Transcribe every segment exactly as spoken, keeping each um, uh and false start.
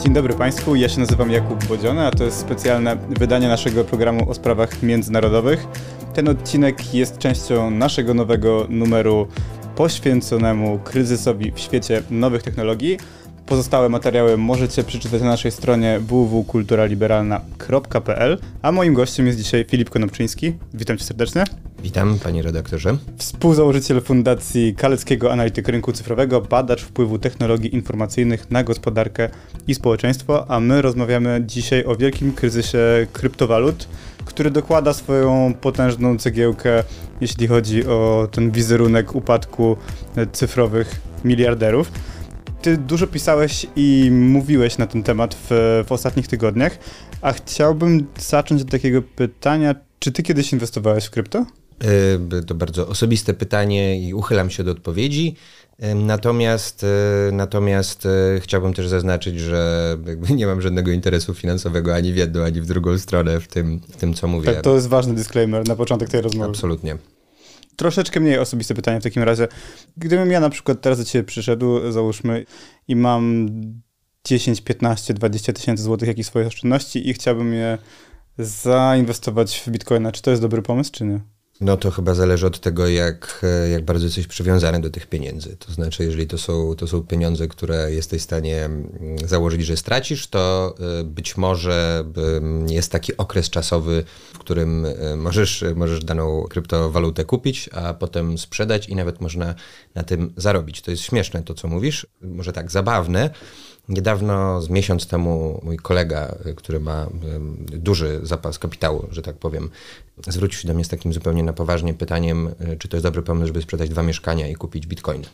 Dzień dobry Państwu, ja się nazywam Jakub Bodziony, a to jest specjalne wydanie naszego programu o sprawach międzynarodowych. Ten odcinek jest częścią naszego nowego numeru poświęconemu kryzysowi w świecie nowych technologii. Pozostałe materiały możecie przeczytać na naszej stronie w w w kropka kultura liberalna kropka p l, a moim gościem jest dzisiaj Filip Konopczyński. Witam Cię serdecznie. Witam, panie redaktorze. Współzałożyciel Fundacji Kaleckiego Analityk Rynku Cyfrowego, badacz wpływu technologii informacyjnych na gospodarkę i społeczeństwo, a my rozmawiamy dzisiaj o wielkim kryzysie kryptowalut, który dokłada swoją potężną cegiełkę, jeśli chodzi o ten wizerunek upadku cyfrowych miliarderów. Ty dużo pisałeś i mówiłeś na ten temat w, w ostatnich tygodniach, a chciałbym zacząć od takiego pytania, czy ty kiedyś inwestowałeś w krypto? To bardzo osobiste pytanie i uchylam się do odpowiedzi. Natomiast, natomiast chciałbym też zaznaczyć, że jakby nie mam żadnego interesu finansowego ani w jedną, ani w drugą stronę w tym, w tym co mówię. Tak, to jest ważny disclaimer na początek tej rozmowy. Absolutnie. Troszeczkę mniej osobiste pytanie w takim razie. Gdybym ja na przykład teraz do ciebie przyszedł, załóżmy, i mam dziesięć, piętnaście, dwadzieścia tysięcy złotych jakichś swoich oszczędności i chciałbym je zainwestować w bitcoina, czy to jest dobry pomysł, czy nie? No to chyba zależy od tego, jak, jak bardzo jesteś przywiązany do tych pieniędzy. To znaczy, jeżeli to są, to są pieniądze, które jesteś w stanie założyć, że stracisz, to być może jest taki okres czasowy, w którym możesz, możesz daną kryptowalutę kupić, a potem sprzedać i nawet można na tym zarobić. To jest śmieszne to, co mówisz, może tak zabawne. Niedawno, z miesiąc temu, mój kolega, który ma duży zapas kapitału, że tak powiem, zwrócił się do mnie z takim zupełnie na poważnie pytaniem, czy to jest dobry pomysł, żeby sprzedać dwa mieszkania i kupić bitcoiny.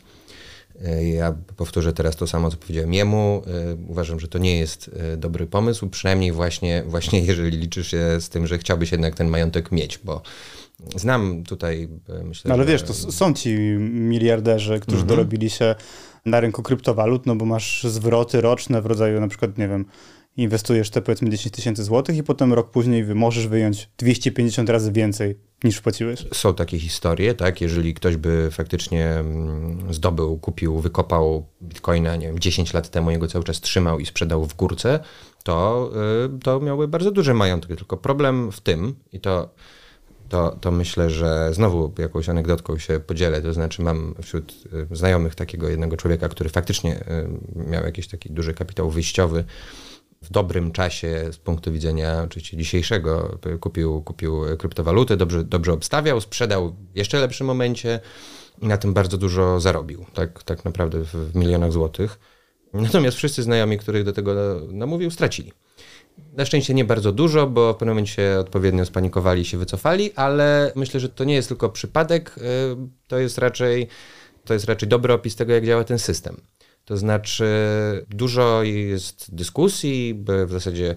Ja powtórzę teraz to samo, co powiedziałem jemu. Uważam, że to nie jest dobry pomysł, przynajmniej właśnie, właśnie jeżeli liczysz się z tym, że chciałbyś jednak ten majątek mieć, bo znam tutaj, myślę, no ale że... wiesz, to są ci miliarderzy, którzy mhm. dorobili się na rynku kryptowalut, no bo masz zwroty roczne w rodzaju na przykład, nie wiem, inwestujesz te powiedzmy dziesięć tysięcy złotych i potem rok później możesz wyjąć dwieście pięćdziesiąt razy więcej niż wpłaciłeś. Są takie historie, tak? Jeżeli ktoś by faktycznie zdobył, kupił, wykopał bitcoina, nie wiem, dziesięć lat temu, jego cały czas trzymał i sprzedał w górce, to, to miałby bardzo duży majątek. Tylko problem w tym, i to To, to myślę, że znowu jakąś anegdotką się podzielę, to znaczy mam wśród znajomych takiego jednego człowieka, który faktycznie miał jakiś taki duży kapitał wyjściowy, w dobrym czasie z punktu widzenia oczywiście dzisiejszego kupił, kupił kryptowaluty, dobrze, dobrze obstawiał, sprzedał w jeszcze lepszym momencie i na tym bardzo dużo zarobił, tak, tak naprawdę w, w milionach złotych. Natomiast wszyscy znajomi, których do tego namówił, stracili. Na szczęście nie bardzo dużo, bo w pewnym momencie odpowiednio spanikowali i się wycofali, ale myślę, że to nie jest tylko przypadek, to jest raczej, to jest raczej dobry opis tego, jak działa ten system. To znaczy dużo jest dyskusji, by w zasadzie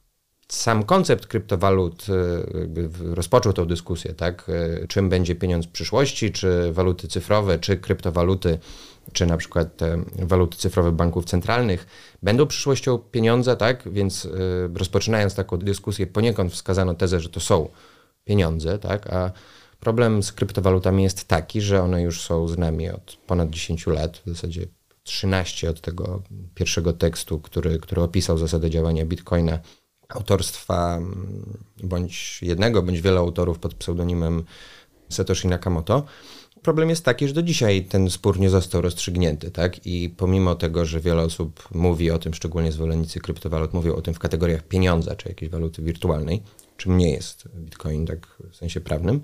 sam koncept kryptowalut jakby rozpoczął tą dyskusję, tak? Czym będzie pieniądz w przyszłości, czy waluty cyfrowe, czy kryptowaluty, czy na przykład te waluty cyfrowe banków centralnych będą przyszłością pieniądza, tak? Więc y, rozpoczynając taką dyskusję, poniekąd wskazano tezę, że to są pieniądze, tak? A problem z kryptowalutami jest taki, że one już są z nami od ponad dziesięć lat, w zasadzie trzynaście od tego pierwszego tekstu, który, który opisał zasadę działania Bitcoina, autorstwa bądź jednego, bądź wielu autorów pod pseudonimem Satoshi Nakamoto. Problem jest taki, że do dzisiaj ten spór nie został rozstrzygnięty, tak? I pomimo tego, że wiele osób mówi o tym, szczególnie zwolennicy kryptowalut, mówią o tym w kategoriach pieniądza, czy jakiejś waluty wirtualnej, czym nie jest Bitcoin tak w sensie prawnym,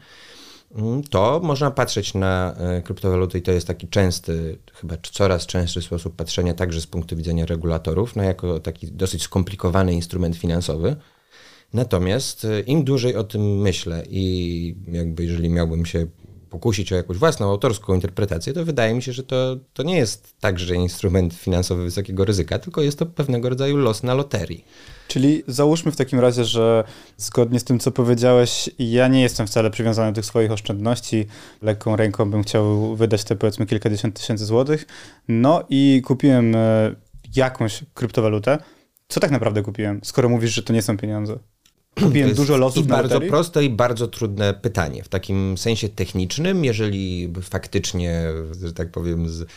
to można patrzeć na kryptowaluty i to jest taki częsty, chyba coraz częstszy sposób patrzenia także z punktu widzenia regulatorów, no jako taki dosyć skomplikowany instrument finansowy. Natomiast im dłużej o tym myślę i jakby jeżeli miałbym się pokusić o jakąś własną autorską interpretację, to wydaje mi się, że to, to nie jest także instrument finansowy wysokiego ryzyka, tylko jest to pewnego rodzaju los na loterii. Czyli załóżmy w takim razie, że zgodnie z tym, co powiedziałeś, ja nie jestem wcale przywiązany do tych swoich oszczędności. Lekką ręką bym chciał wydać te powiedzmy kilkadziesiąt tysięcy złotych. No i kupiłem jakąś kryptowalutę. Co tak naprawdę kupiłem, skoro mówisz, że to nie są pieniądze? Kupiłem dużo losów na bardzo loterii? proste i bardzo trudne pytanie. W takim sensie technicznym, jeżeli faktycznie, że tak powiem, z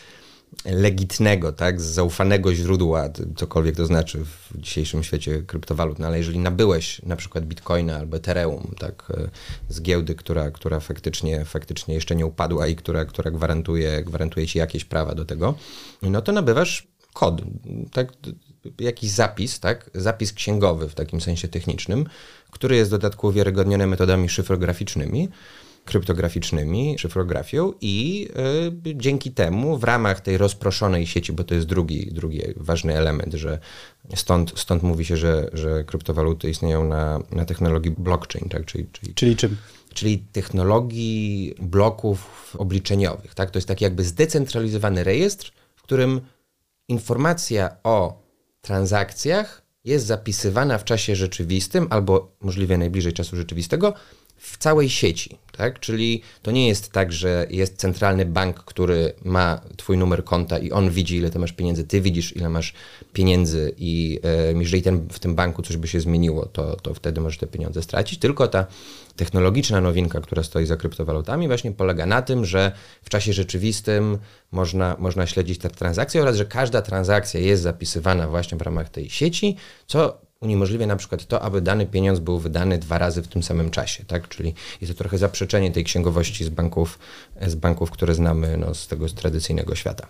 legitnego, tak, z zaufanego źródła, cokolwiek to znaczy w dzisiejszym świecie kryptowalut, no ale jeżeli nabyłeś na przykład Bitcoina albo Ethereum, tak, z giełdy, która, która faktycznie, faktycznie jeszcze nie upadła i która, która gwarantuje, gwarantuje ci jakieś prawa do tego, no to nabywasz kod, tak, jakiś zapis, tak, zapis księgowy w takim sensie technicznym, który jest w dodatku uwiarygodniony metodami szyfrograficznymi, kryptograficznymi, szyfrografią i y, dzięki temu w ramach tej rozproszonej sieci, bo to jest drugi, drugi ważny element, że stąd, stąd mówi się, że, że kryptowaluty istnieją na, na technologii blockchain, tak? czyli, czyli, czyli czym? Czyli technologii bloków obliczeniowych. Tak? To jest taki jakby zdecentralizowany rejestr, w którym informacja o transakcjach jest zapisywana w czasie rzeczywistym albo możliwie najbliżej czasu rzeczywistego w całej sieci, tak? Czyli to nie jest tak, że jest centralny bank, który ma twój numer konta i on widzi, ile ty masz pieniędzy, ty widzisz, ile masz pieniędzy i e, jeżeli ten, w tym banku coś by się zmieniło, to, to wtedy możesz te pieniądze stracić. Tylko ta technologiczna nowinka, która stoi za kryptowalutami, właśnie polega na tym, że w czasie rzeczywistym można, można śledzić te transakcje oraz, że każda transakcja jest zapisywana właśnie w ramach tej sieci, co uniemożliwia na przykład to, aby dany pieniądz był wydany dwa razy w tym samym czasie, tak? Czyli jest to trochę zaprzeczenie tej księgowości z banków, z banków, które znamy no, z tego z tradycyjnego świata.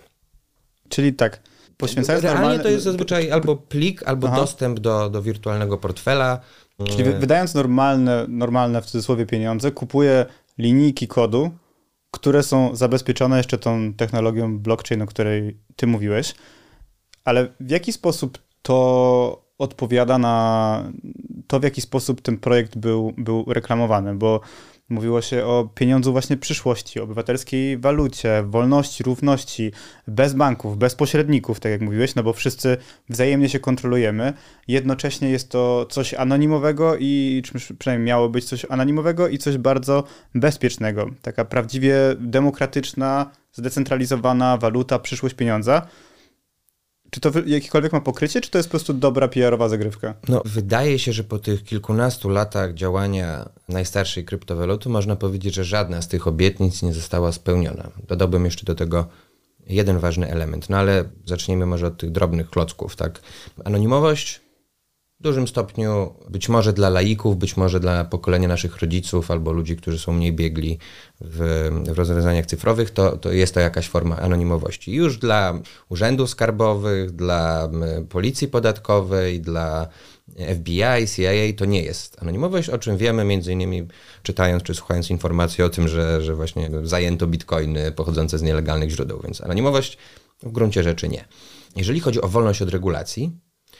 Czyli tak, poświęcając Realnie normalne... to jest zazwyczaj albo plik, albo Aha. dostęp do, do wirtualnego portfela. Czyli wy- wydając normalne, normalne w cudzysłowie pieniądze, kupuję linijki kodu, które są zabezpieczone jeszcze tą technologią blockchain, o której ty mówiłeś, ale w jaki sposób to odpowiada na to, w jaki sposób ten projekt był, był reklamowany, bo mówiło się o pieniądzu właśnie przyszłości, obywatelskiej walucie, wolności, równości, bez banków, bez pośredników, tak jak mówiłeś, no bo wszyscy wzajemnie się kontrolujemy. Jednocześnie jest to coś anonimowego i czy przynajmniej miało być coś anonimowego i coś bardzo bezpiecznego. Taka prawdziwie demokratyczna, zdecentralizowana waluta, przyszłość pieniądza. Czy to jakiekolwiek ma pokrycie, czy to jest po prostu dobra P R owa zagrywka? No, wydaje się, że po tych kilkunastu latach działania najstarszej kryptowaluty można powiedzieć, że żadna z tych obietnic nie została spełniona. Dodałbym jeszcze do tego jeden ważny element, no ale zacznijmy może od tych drobnych klocków, tak? Anonimowość w dużym stopniu być może dla laików, być może dla pokolenia naszych rodziców albo ludzi, którzy są mniej biegli w, w rozwiązaniach cyfrowych, to, to jest to jakaś forma anonimowości. Już dla urzędów skarbowych, dla policji podatkowej, dla F B I, C I A to nie jest anonimowość, o czym wiemy między innymi czytając czy słuchając informacji o tym, że, że właśnie zajęto bitcoiny pochodzące z nielegalnych źródeł, więc anonimowość w gruncie rzeczy nie. Jeżeli chodzi o wolność od regulacji,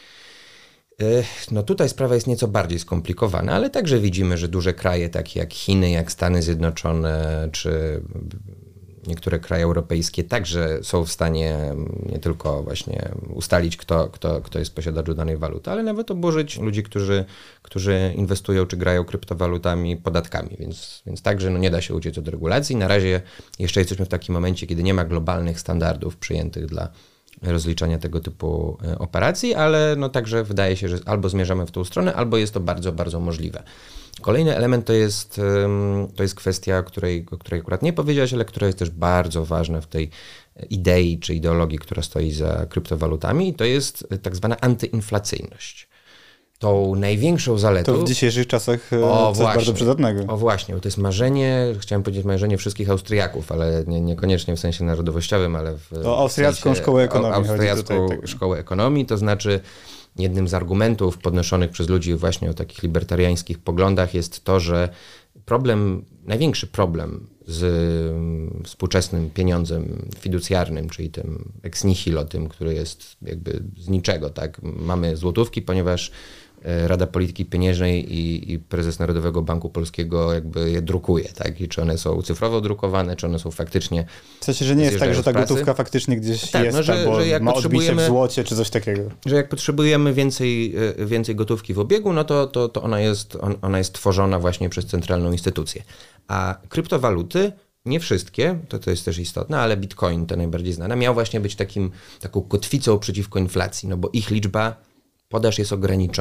no tutaj sprawa jest nieco bardziej skomplikowana, ale także widzimy, że duże kraje takie jak Chiny, jak Stany Zjednoczone, czy niektóre kraje europejskie także są w stanie nie tylko właśnie ustalić, kto, kto, kto jest posiadaczem danej waluty, ale nawet obłożyć ludzi, którzy, którzy inwestują czy grają kryptowalutami podatkami, więc, więc także no nie da się uciec od regulacji. Na razie jeszcze jesteśmy w takim momencie, kiedy nie ma globalnych standardów przyjętych dla rozliczania tego typu operacji, ale no także wydaje się, że albo zmierzamy w tą stronę, albo jest to bardzo, bardzo możliwe. Kolejny element to jest, to jest kwestia, o której, o której akurat nie powiedziałeś, ale która jest też bardzo ważna w tej idei czy ideologii, która stoi za kryptowalutami, i to jest tak zwana antyinflacyjność. Tą największą zaletą... To w dzisiejszych czasach o, coś właśnie, bardzo przydatnego. O właśnie, bo to jest marzenie, chciałem powiedzieć marzenie wszystkich Austriaków, ale nie, niekoniecznie w sensie narodowościowym, ale w o austriacką w sensie, szkołę ekonomii. O austriacką tutaj, tak. szkołę ekonomii, to znaczy jednym z argumentów podnoszonych przez ludzi właśnie o takich libertariańskich poglądach jest to, że problem, największy problem z współczesnym pieniądzem fiducjarnym, czyli tym ex nihilo, tym, który jest jakby z niczego, tak? Mamy złotówki, ponieważ Rada Polityki Pieniężnej i, i prezes Narodowego Banku Polskiego jakby je drukuje, tak? I czy one są cyfrowo drukowane, czy one są faktycznie... W sensie, że nie jest tak, że ta gotówka faktycznie gdzieś tak, jest, no, że, albo że jak ma odbicie w złocie, czy coś takiego. Że jak potrzebujemy więcej, więcej gotówki w obiegu, no to, to, to ona jest, on, ona jest tworzona właśnie przez centralną instytucję. A kryptowaluty, nie wszystkie, to, to jest też istotne, ale Bitcoin, ta najbardziej znana, miał właśnie być takim, taką kotwicą przeciwko inflacji, no bo ich liczba podaż jest ograniczona.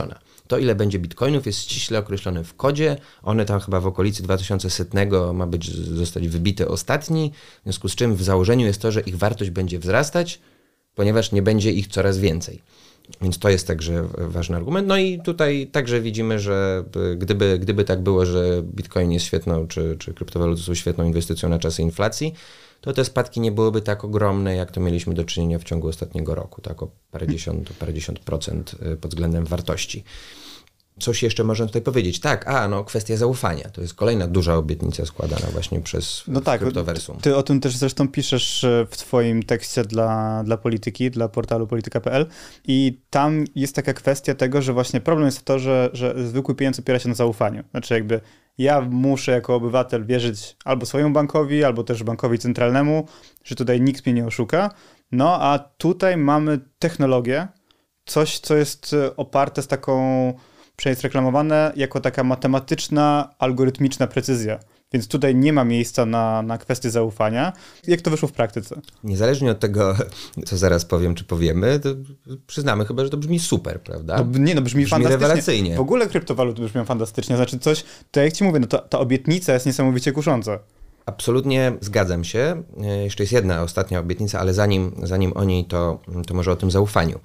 To, ile będzie bitcoinów, jest ściśle określone w kodzie. One tam chyba w okolicy dwa tysiące sto ma być, zostać wybity ostatni, w związku z czym w założeniu jest to, że ich wartość będzie wzrastać, ponieważ nie będzie ich coraz więcej. Więc to jest także ważny argument. No i tutaj także widzimy, że gdyby, gdyby tak było, że bitcoin jest świetną, czy, czy kryptowaluty są świetną inwestycją na czasy inflacji, to te spadki nie byłyby tak ogromne, jak to mieliśmy do czynienia w ciągu ostatniego roku, tak o parędziesiąt, parędziesiąt procent pod względem wartości. Coś jeszcze można tutaj powiedzieć. Tak, a no kwestia zaufania. To jest kolejna duża obietnica składana właśnie przez no tak, Kryptoversum. Ty o tym też zresztą piszesz w twoim tekście dla, dla Polityki, dla portalu polityka kropka p l i tam jest taka kwestia tego, że właśnie problem jest to, że, że zwykły pieniądz opiera się na zaufaniu. Znaczy jakby ja muszę jako obywatel wierzyć albo swojemu bankowi, albo też bankowi centralnemu, że tutaj nikt mnie nie oszuka. No a tutaj mamy technologię, coś co jest oparte z taką jest reklamowane jako taka matematyczna, algorytmiczna precyzja. Więc tutaj nie ma miejsca na, na kwestię zaufania. Jak to wyszło w praktyce? Niezależnie od tego, co zaraz powiem, czy powiemy, to przyznamy chyba, że to brzmi super, prawda? No, nie, no brzmi, brzmi fantastycznie. rewelacyjnie. W ogóle kryptowaluty brzmią fantastycznie. Znaczy coś, to jak ci mówię, no to, ta obietnica jest niesamowicie kusząca. Absolutnie zgadzam się. Jeszcze jest jedna ostatnia obietnica, ale zanim, zanim o niej, to, to może o tym zaufaniu.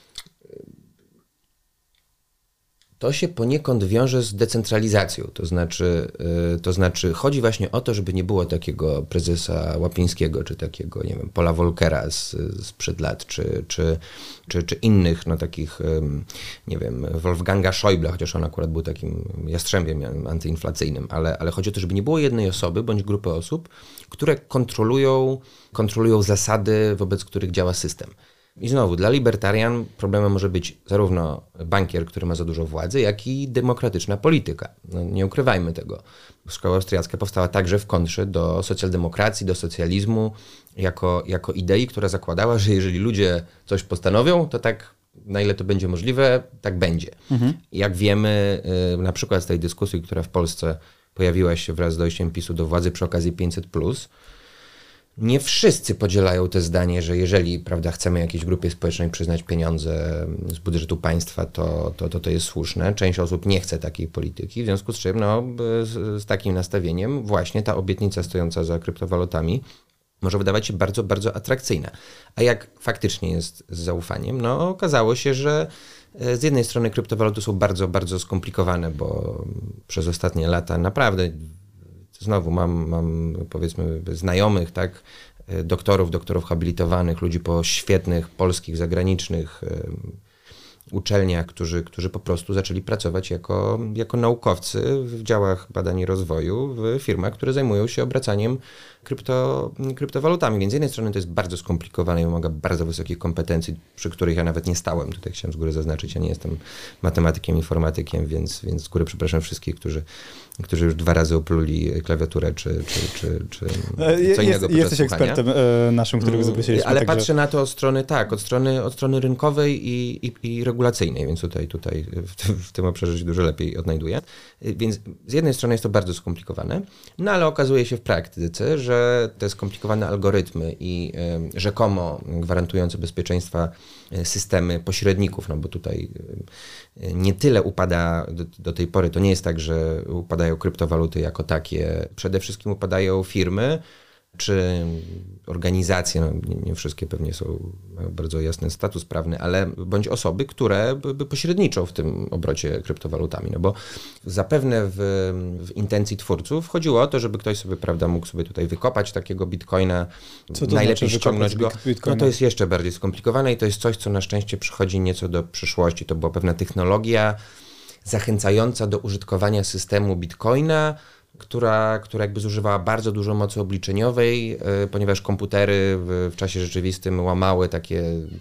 To się poniekąd wiąże z decentralizacją, to znaczy, yy, to znaczy chodzi właśnie o to, żeby nie było takiego prezesa Łapińskiego, czy takiego, nie wiem, Paula Volckera z, sprzed lat, czy, czy, czy, czy innych, no takich, yy, nie wiem, Wolfganga Schäuble, chociaż on akurat był takim jastrzębiem antyinflacyjnym, ale, ale chodzi o to, żeby nie było jednej osoby, bądź grupy osób, które kontrolują, kontrolują zasady, wobec których działa system. I znowu, dla libertarian problemem może być zarówno bankier, który ma za dużo władzy, jak i demokratyczna polityka. No, nie ukrywajmy tego. Szkoła austriacka powstała także w kontrze do socjaldemokracji, do socjalizmu, jako, jako idei, która zakładała, że jeżeli ludzie coś postanowią, to tak, na ile to będzie możliwe, tak będzie. Mhm. Jak wiemy, na przykład z tej dyskusji, która w Polsce pojawiła się wraz z dojściem PiSu do władzy przy okazji pięćset plus, nie wszyscy podzielają to zdanie, że jeżeli, prawda, chcemy jakiejś grupie społecznej przyznać pieniądze z budżetu państwa, to to, to, to jest słuszne. Część osób nie chce takiej polityki, w związku z czym no, z, z takim nastawieniem właśnie ta obietnica stojąca za kryptowalutami może wydawać się bardzo, bardzo atrakcyjna. A jak faktycznie jest z zaufaniem? No okazało się, że z jednej strony kryptowaluty są bardzo, bardzo skomplikowane, bo przez ostatnie lata naprawdę znowu mam, mam powiedzmy znajomych, tak, doktorów, doktorów habilitowanych, ludzi po świetnych polskich, zagranicznych uczelniach, którzy, którzy po prostu zaczęli pracować jako, jako naukowcy w działach badań i rozwoju w firmach, które zajmują się obracaniem krypto, kryptowalutami. Więc z jednej strony to jest bardzo skomplikowane i wymaga bardzo wysokich kompetencji, przy których ja nawet nie stałem. Tutaj chciałem z góry zaznaczyć, ja nie jestem matematykiem, informatykiem, więc, więc z góry przepraszam wszystkich, którzy, którzy już dwa razy opluli klawiaturę czy, czy, czy, czy co innego podczas Jesteś ekspertem e, naszym, którego zaprosiliśmy. Ale także... patrzę na to od strony, tak, od strony, od strony rynkowej i, i, i regulacyjnej, więc tutaj, tutaj w, tym, w tym obszarze się dużo lepiej odnajduję. Więc z jednej strony jest to bardzo skomplikowane, no ale okazuje się w praktyce, że te skomplikowane algorytmy i y, rzekomo gwarantujące bezpieczeństwa systemy pośredników, no bo tutaj y, nie tyle upada do, do tej pory, to nie jest tak, że upadają kryptowaluty jako takie, przede wszystkim upadają firmy, czy organizacje, no nie, nie wszystkie pewnie są, mają bardzo jasny status prawny, ale bądź osoby, które by, by pośredniczą w tym obrocie kryptowalutami, no bo zapewne w, w intencji twórców chodziło o to, żeby ktoś sobie, prawda, mógł sobie tutaj wykopać takiego bitcoina, co to najlepiej znaczy ściągnąć go. Bitcoina? No to jest jeszcze bardziej skomplikowane i to jest coś, co na szczęście przychodzi nieco do przyszłości. To była pewna technologia zachęcająca do użytkowania systemu bitcoina, która, która jakby zużywała bardzo dużo mocy obliczeniowej, yy, ponieważ komputery w, w czasie rzeczywistym łamały takie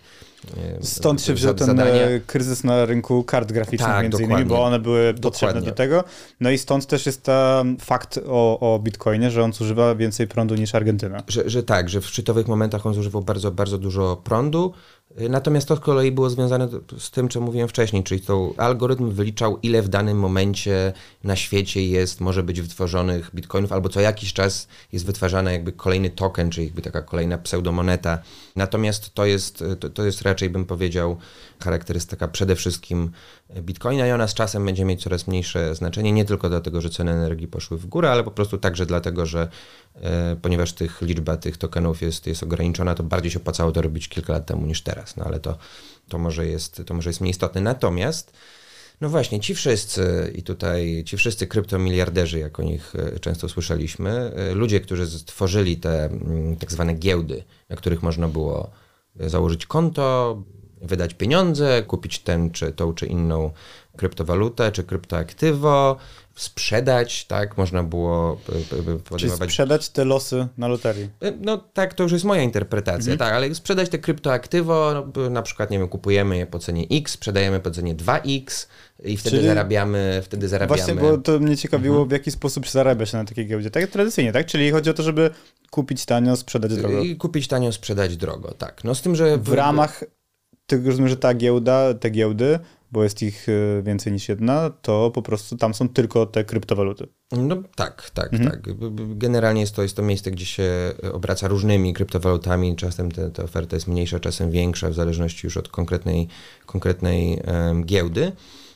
yy, Stąd się wziął ten zadania. kryzys na rynku kart graficznych Tak, między dokładnie. innymi, bo one były Dokładnie. potrzebne do tego. No i stąd też jest ten fakt o, o Bitcoinie, że on zużywa więcej prądu niż Argentyna. Że, że tak, że w szczytowych momentach on zużywał bardzo, bardzo dużo prądu. Natomiast to z kolei było związane z tym, co mówiłem wcześniej, czyli to algorytm wyliczał, ile w danym momencie na świecie jest, może być wytworzonych bitcoinów, albo co jakiś czas jest wytwarzany jakby kolejny token, czyli jakby taka kolejna pseudomoneta. Natomiast to jest, to, to jest raczej, bym powiedział, charakterystyka przede wszystkim Bitcoina i ona z czasem będzie mieć coraz mniejsze znaczenie, nie tylko dlatego, że ceny energii poszły w górę, ale po prostu także dlatego, że e, ponieważ tych, liczba tych tokenów jest, jest ograniczona, to bardziej się opłacało to robić kilka lat temu niż teraz, no ale to, to, może, jest, to może jest mniej istotne. Natomiast no właśnie, ci wszyscy i tutaj ci wszyscy kryptomiliarderzy, jak o nich często słyszeliśmy, ludzie, którzy stworzyli te tak zwane giełdy, na których można było założyć konto, wydać pieniądze, kupić tę czy tą czy inną kryptowalutę, czy kryptoaktywo, sprzedać, tak, można było podejmować... Czyli sprzedać te losy na loterii. No tak, to już jest moja interpretacja, mhm. tak, ale sprzedać te kryptoaktywo, no, na przykład, nie wiem, kupujemy je po cenie X, sprzedajemy po cenie dwa X i wtedy Czyli... zarabiamy, wtedy zarabiamy... Właśnie, bo to mnie ciekawiło, mhm. w jaki sposób zarabia się na takiej giełdzie, tak tradycyjnie, tak? Czyli chodzi o to, żeby kupić tanio, sprzedać drogo. I kupić tanio, sprzedać drogo, tak. No z tym, że... W, w ramach, ty rozumiem, że ta giełda, te giełdy, bo jest ich więcej niż jedna, to po prostu tam są tylko te kryptowaluty. No tak, tak, mhm. tak. Generalnie jest to, jest to miejsce, gdzie się obraca różnymi kryptowalutami. Czasem te, ta oferta jest mniejsza, czasem większa, w zależności już od konkretnej, konkretnej um, giełdy.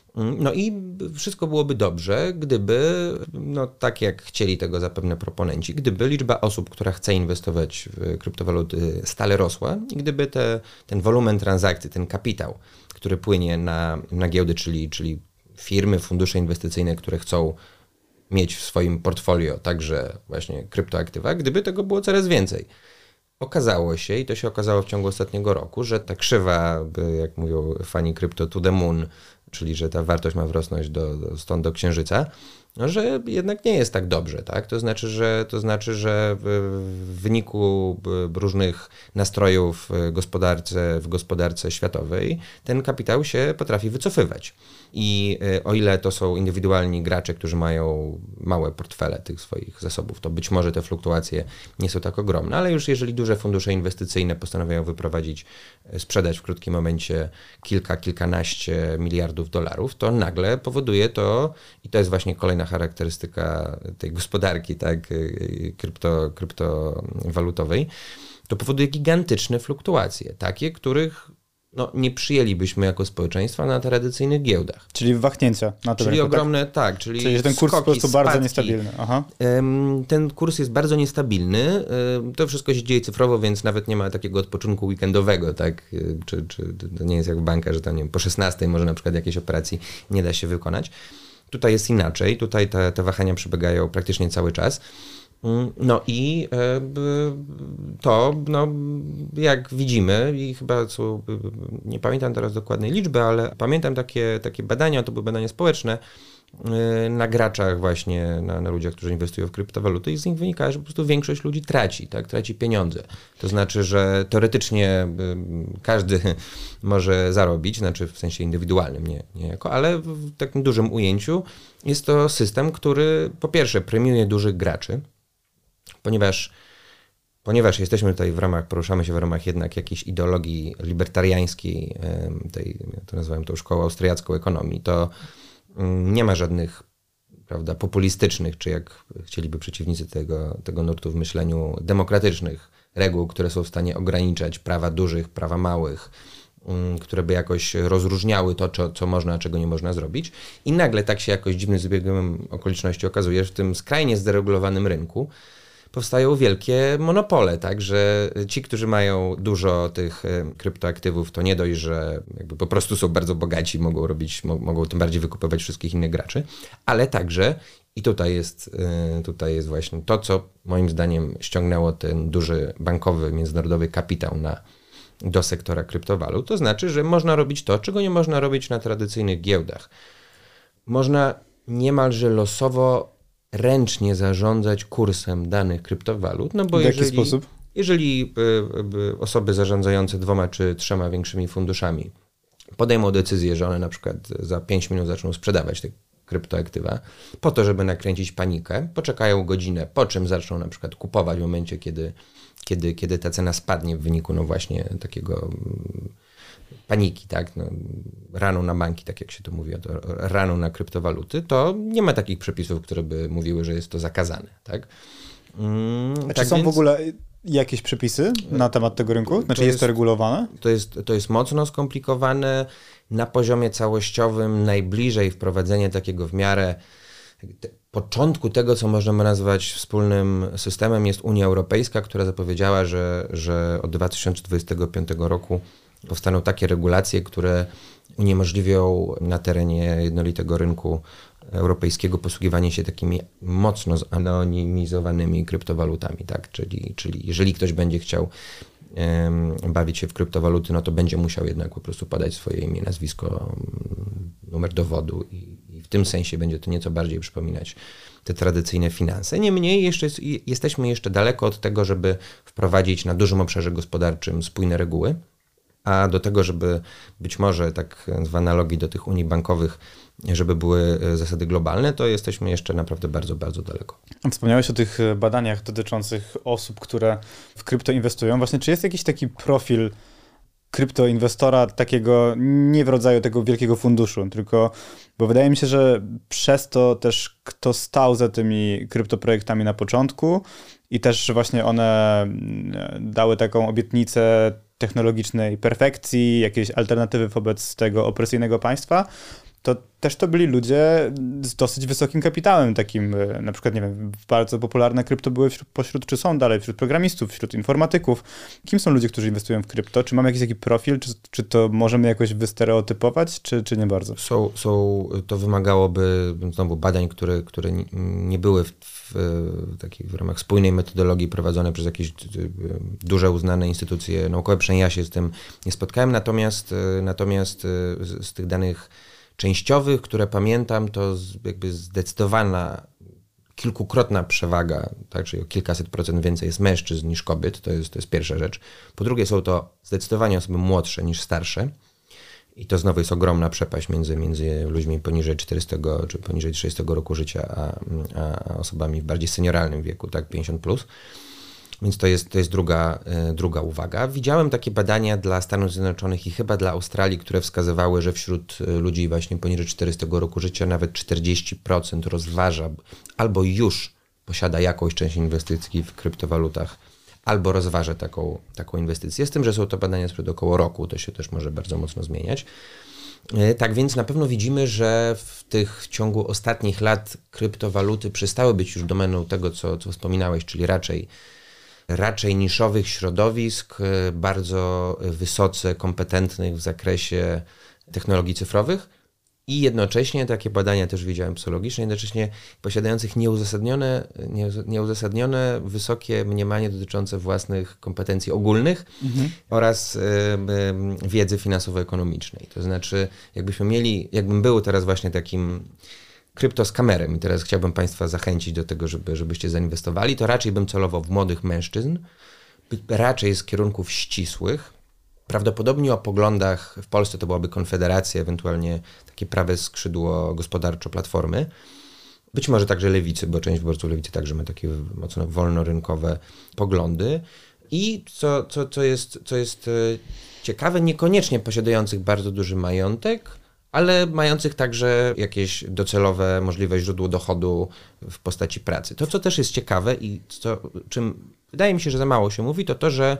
No i wszystko byłoby dobrze, gdyby, no tak jak chcieli tego zapewne proponenci, gdyby liczba osób, która chce inwestować w kryptowaluty, stale rosła i gdyby te, ten wolumen transakcji, ten kapitał, który płynie na, na giełdy, czyli, czyli firmy, fundusze inwestycyjne, które chcą mieć w swoim portfolio także właśnie kryptoaktywa, gdyby tego było coraz więcej. Okazało się, i to się okazało w ciągu ostatniego roku, że ta krzywa, jak mówią fani krypto, to the moon, czyli że ta wartość ma wrosnąć do, do, stąd do księżyca, no, że jednak nie jest tak dobrze, tak? To znaczy, że, to znaczy, że w, w wyniku różnych nastrojów w gospodarce, w gospodarce światowej ten kapitał się potrafi wycofywać. I o ile to są indywidualni gracze, którzy mają małe portfele tych swoich zasobów, to być może te fluktuacje nie są tak ogromne, ale już jeżeli duże fundusze inwestycyjne postanawiają wyprowadzić, sprzedać w krótkim momencie kilka, kilkanaście miliardów dolarów, to nagle powoduje to, i to jest właśnie kolejna charakterystyka tej gospodarki, tak, krypto, kryptowalutowej, to powoduje gigantyczne fluktuacje, takie, których no, nie przyjęlibyśmy jako społeczeństwa na tradycyjnych giełdach. Czyli wahnięcia na tym Czyli rynku, ogromne, tak? tak czyli, czyli ten kurs skoki, po prostu spadki. Bardzo niestabilny. Aha. Ten kurs jest bardzo niestabilny. To wszystko się dzieje cyfrowo, więc nawet nie ma takiego odpoczynku weekendowego, tak? Czy, czy to nie jest jak w bankach, że tam nie wiem, po szesnastej może na przykład jakiejś operacji nie da się wykonać. Tutaj jest inaczej. Tutaj te, te wahania przebiegają praktycznie cały czas. No i to, no, jak widzimy, i chyba są, nie pamiętam teraz dokładnej liczby, ale pamiętam takie, takie badania, to były badania społeczne na graczach właśnie, na, na ludziach, którzy inwestują w kryptowaluty i z nich wynika, że po prostu większość ludzi traci, tak, traci pieniądze. To znaczy, że teoretycznie każdy może zarobić, znaczy w sensie indywidualnym, nie, nie jako, ale w takim dużym ujęciu jest to system, który po pierwsze premiuje dużych graczy, Ponieważ, ponieważ jesteśmy tutaj w ramach, poruszamy się w ramach jednak jakiejś ideologii libertariańskiej, tej, to nazywam tą szkołą austriacką ekonomii, to nie ma żadnych, prawda, populistycznych, czy jak chcieliby przeciwnicy tego, tego nurtu w myśleniu, demokratycznych reguł, które są w stanie ograniczać prawa dużych, prawa małych, które by jakoś rozróżniały to, co, co można, a czego nie można zrobić. I nagle tak się jakoś dziwnym zbiegiem okoliczności okazuje, że w tym skrajnie zderegulowanym rynku powstają wielkie monopole, tak, że ci, którzy mają dużo tych kryptoaktywów, to nie dość, że jakby po prostu są bardzo bogaci, mogą robić, mogą tym bardziej wykupywać wszystkich innych graczy, ale także, i tutaj jest, tutaj jest właśnie to, co moim zdaniem ściągnęło ten duży bankowy, międzynarodowy kapitał na, do sektora kryptowalut, to znaczy, że można robić to, czego nie można robić na tradycyjnych giełdach. Można niemalże losowo ręcznie zarządzać kursem danych kryptowalut, no bo w jeżeli, jaki sposób? jeżeli y, y, osoby zarządzające dwoma czy trzema większymi funduszami podejmą decyzję, że one na przykład za pięć minut zaczną sprzedawać te kryptoaktywa po to, żeby nakręcić panikę, poczekają godzinę, po czym zaczną na przykład kupować w momencie, kiedy, kiedy, kiedy ta cena spadnie w wyniku no właśnie takiego paniki, tak, no, ranu na banki, tak jak się to mówi, to ranu na kryptowaluty, to nie ma takich przepisów, które by mówiły, że jest to zakazane, tak. Mm, A tak czy są więc... w ogóle, jakieś przepisy na temat tego rynku? Znaczy to jest, jest to regulowane? To jest, to jest mocno skomplikowane. Na poziomie całościowym najbliżej wprowadzenia takiego w miarę te, początku tego, co możemy nazwać wspólnym systemem, jest Unia Europejska, która zapowiedziała, że, że od dwa tysiące dwudziestego piątego roku powstaną takie regulacje, które uniemożliwią na terenie jednolitego rynku europejskiego posługiwanie się takimi mocno zanonimizowanymi kryptowalutami, tak? Czyli, czyli jeżeli ktoś będzie chciał um, bawić się w kryptowaluty, no to będzie musiał jednak po prostu podać swoje imię, nazwisko, numer dowodu i, i w tym sensie będzie to nieco bardziej przypominać te tradycyjne finanse. Niemniej jeszcze jest, jesteśmy jeszcze daleko od tego, żeby wprowadzić na dużym obszarze gospodarczym spójne reguły, a do tego, żeby być może tak w analogii do tych unii bankowych, żeby były zasady globalne, to jesteśmy jeszcze naprawdę bardzo, bardzo daleko. Wspomniałeś o tych badaniach dotyczących osób, które w krypto inwestują. Właśnie czy jest jakiś taki profil kryptoinwestora takiego nie w rodzaju tego wielkiego funduszu, tylko, bo wydaje mi się, że przez to też kto stał za tymi kryptoprojektami na początku i też właśnie one dały taką obietnicę technologicznej perfekcji, jakieś alternatywy wobec tego opresyjnego państwa, to też to byli ludzie z dosyć wysokim kapitałem takim, na przykład, nie wiem, bardzo popularne krypto były wśród, pośród, czy są dalej, wśród programistów, wśród informatyków. Kim są ludzie, którzy inwestują w krypto? Czy mamy jakiś taki profil? Czy, czy to możemy jakoś wystereotypować, czy, czy nie bardzo? Są, są, to wymagałoby znowu badań, które, które nie były w, w, takiej, w ramach spójnej metodologii prowadzone przez jakieś duże uznane instytucje naukowe. Przynajmniej ja się z tym nie spotkałem, natomiast, natomiast z, z tych danych częściowych, które pamiętam, to jakby zdecydowana, kilkukrotna przewaga, tak, czyli o kilkaset procent więcej jest mężczyzn niż kobiet, to jest, to jest pierwsza rzecz. Po drugie są to zdecydowanie osoby młodsze niż starsze i to znowu jest ogromna przepaść między, między ludźmi poniżej czterdziestego czy poniżej trzydziestego roku życia, a, a osobami w bardziej senioralnym wieku, tak, pięćdziesiąt plus. Więc to jest, to jest druga, druga uwaga. Widziałem takie badania dla Stanów Zjednoczonych i chyba dla Australii, które wskazywały, że wśród ludzi właśnie poniżej czterdziestego roku życia nawet czterdzieści procent rozważa albo już posiada jakąś część inwestycji w kryptowalutach, albo rozważa taką, taką inwestycję. Z tym, że są to badania sprzed około roku, to się też może bardzo mocno zmieniać. Tak więc na pewno widzimy, że w tych w ciągu ostatnich lat kryptowaluty przestały być już domeną tego, co, co wspominałeś, czyli raczej raczej niszowych środowisk, bardzo wysoce kompetentnych w zakresie technologii cyfrowych i jednocześnie takie badania też widziałem psychologiczne, jednocześnie posiadających nieuzasadnione, nieuzasadnione wysokie mniemanie dotyczące własnych kompetencji ogólnych mhm. oraz y, y, wiedzy finansowo-ekonomicznej. To znaczy, jakbyśmy mieli, jakbym był teraz właśnie takim kryptoskamerem i teraz chciałbym Państwa zachęcić do tego, żeby, żebyście zainwestowali, to raczej bym celował w młodych mężczyzn, raczej z kierunków ścisłych. Prawdopodobnie o poglądach, w Polsce to byłaby Konfederacja, ewentualnie takie prawe skrzydło gospodarczo Platformy. Być może także lewicy, bo część wyborców lewicy także ma takie mocno wolnorynkowe poglądy. I co, co, co, jest, co jest ciekawe, niekoniecznie posiadających bardzo duży majątek, ale mających także jakieś docelowe możliwe źródło dochodu w postaci pracy. To, co też jest ciekawe i co, czym wydaje mi się, że za mało się mówi, to to, że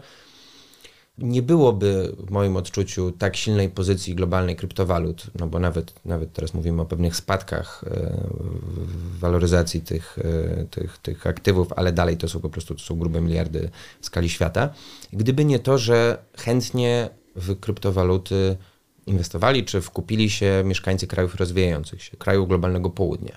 nie byłoby w moim odczuciu tak silnej pozycji globalnej kryptowalut, no bo nawet, nawet teraz mówimy o pewnych spadkach w waloryzacji tych, tych, tych aktywów, ale dalej to są po prostu to są grube miliardy w skali świata. Gdyby nie to, że chętnie w kryptowaluty inwestowali czy wkupili się mieszkańcy krajów rozwijających się, krajów globalnego południa,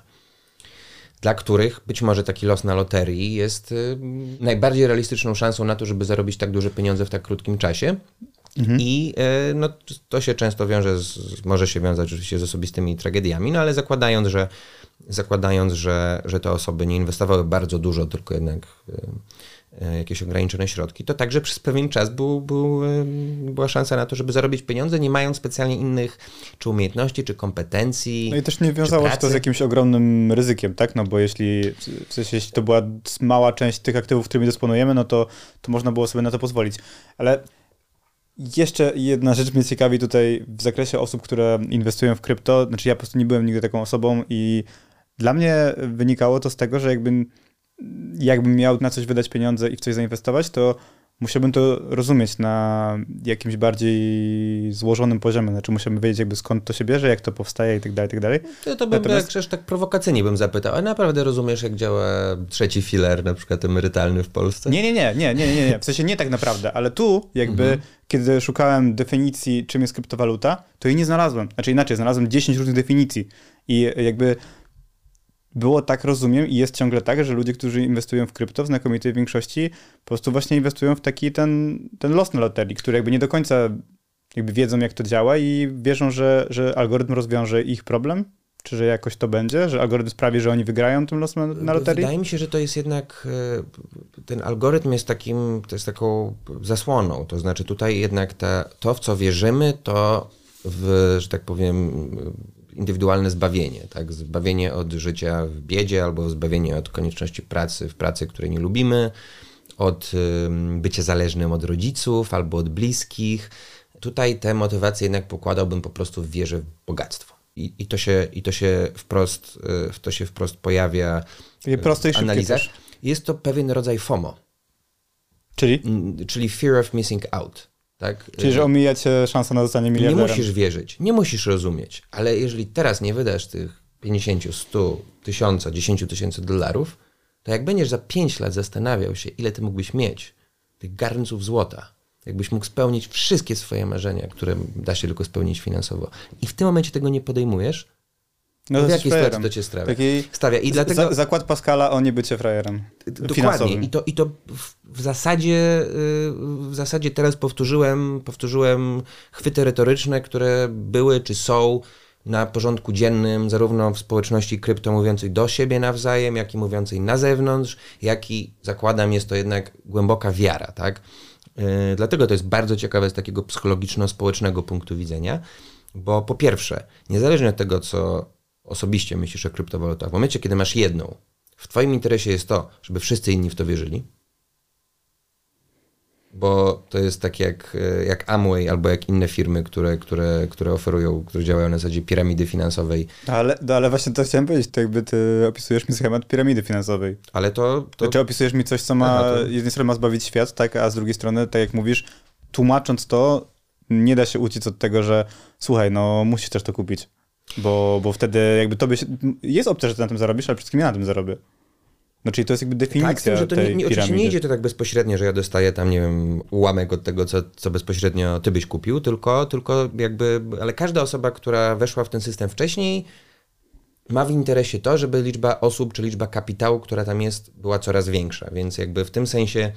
dla których być może taki los na loterii jest y, najbardziej realistyczną szansą na to, żeby zarobić tak duże pieniądze w tak krótkim czasie. Mhm. I y, no, to się często wiąże, z, może się wiązać oczywiście z osobistymi tragediami, no ale zakładając, że, zakładając, że, że te osoby nie inwestowały bardzo dużo, tylko jednak y, jakieś ograniczone środki, to także przez pewien czas był, był, była szansa na to, żeby zarobić pieniądze, nie mając specjalnie innych czy umiejętności, czy kompetencji. No i też nie wiązało się to z jakimś ogromnym ryzykiem, tak? No bo jeśli, w sensie, jeśli to była mała część tych aktywów, którymi dysponujemy, no to, to można było sobie na to pozwolić. Ale jeszcze jedna rzecz mnie ciekawi tutaj w zakresie osób, które inwestują w krypto. Znaczy ja po prostu nie byłem nigdy taką osobą i dla mnie wynikało to z tego, że jakby jakbym miał na coś wydać pieniądze i w coś zainwestować, to musiałbym to rozumieć na jakimś bardziej złożonym poziomie. Znaczy musiałbym wiedzieć jakby skąd to się bierze, jak to powstaje i tak dalej, i tak dalej. To, to bym Natomiast... jak tak prowokacyjnie bym zapytał, a naprawdę rozumiesz, jak działa trzeci filar, na przykład emerytalny w Polsce? Nie, nie, nie, nie, nie, nie, nie. W sensie nie tak naprawdę, ale tu jakby, mhm. kiedy szukałem definicji, czym jest kryptowaluta, to jej nie znalazłem. Znaczy inaczej, znalazłem dziesięć różnych definicji i jakby było tak, rozumiem, i jest ciągle tak, że ludzie, którzy inwestują w krypto, w znakomitej większości, po prostu właśnie inwestują w taki ten, ten los na loterii, który jakby nie do końca jakby wiedzą, jak to działa i wierzą, że, że algorytm rozwiąże ich problem, czy że jakoś to będzie, że algorytm sprawi, że oni wygrają tym los na, na loterii? Wydaje mi się, że to jest jednak, ten algorytm jest takim, to jest taką zasłoną, to znaczy tutaj jednak ta, to, w co wierzymy, to w, że tak powiem, indywidualne zbawienie, tak? Zbawienie od życia w biedzie albo zbawienie od konieczności pracy w pracy, której nie lubimy, od y, bycia zależnym od rodziców albo od bliskich. Tutaj te motywacje jednak pokładałbym po prostu w wierze w bogactwo. I, i, to, się, i to, się wprost, y, to się wprost pojawia proste i w analizach. Też. Jest to pewien rodzaj FOMO. Czyli? Czyli fear of missing out. Tak? Czyli, że omija cię szansa na zostanie miliarderem. Nie musisz wierzyć, nie musisz rozumieć, ale jeżeli teraz nie wydasz tych pięćdziesiąt, sto, tysiąc, dziesięć tysięcy dolarów, to jak będziesz za pięć lat zastanawiał się, ile ty mógłbyś mieć tych garnców złota, jakbyś mógł spełnić wszystkie swoje marzenia, które da się tylko spełnić finansowo i w tym momencie tego nie podejmujesz, no to w jakiej sytuacji to cię stawia? Taki stawia. I dlatego... Zakład Pascala o niebycie frajerem. Dokładnie. I to, i to w, w, zasadzie, w zasadzie teraz powtórzyłem, powtórzyłem chwyty retoryczne, które były czy są na porządku dziennym zarówno w społeczności krypto mówiącej do siebie nawzajem, jak i mówiącej na zewnątrz, jak i zakładam jest to jednak głęboka wiara. Tak? Yy, dlatego to jest bardzo ciekawe z takiego psychologiczno-społecznego punktu widzenia, bo po pierwsze, niezależnie od tego, co osobiście myślisz o kryptowalutach, w momencie, kiedy masz jedną, w twoim interesie jest to, żeby wszyscy inni w to wierzyli, bo to jest tak jak, jak Amway albo jak inne firmy, które, które, które oferują, które działają na zasadzie piramidy finansowej. Ale, no, ale właśnie to chciałem powiedzieć, to jakby ty opisujesz mi schemat piramidy finansowej. Ale to... to... Czy opisujesz mi coś, co ma, Aha, to... z jednej strony ma zbawić świat, tak, a z drugiej strony, tak jak mówisz, tłumacząc to, nie da się uciec od tego, że słuchaj, no musisz też to kupić. Bo, bo wtedy jakby tobie się, jest opcja, że ty na tym zarobisz, ale przede wszystkim ja na tym zarobię. No czyli to jest jakby definicja tak, z tym, że to tej nie, nie, oczywiście nie idzie to tak bezpośrednio, że ja dostaję tam, nie wiem, ułamek od tego, co, co bezpośrednio ty byś kupił, tylko, tylko jakby, ale każda osoba, która weszła w ten system wcześniej, ma w interesie to, żeby liczba osób, czy liczba kapitału, która tam jest, była coraz większa, więc jakby w tym sensie,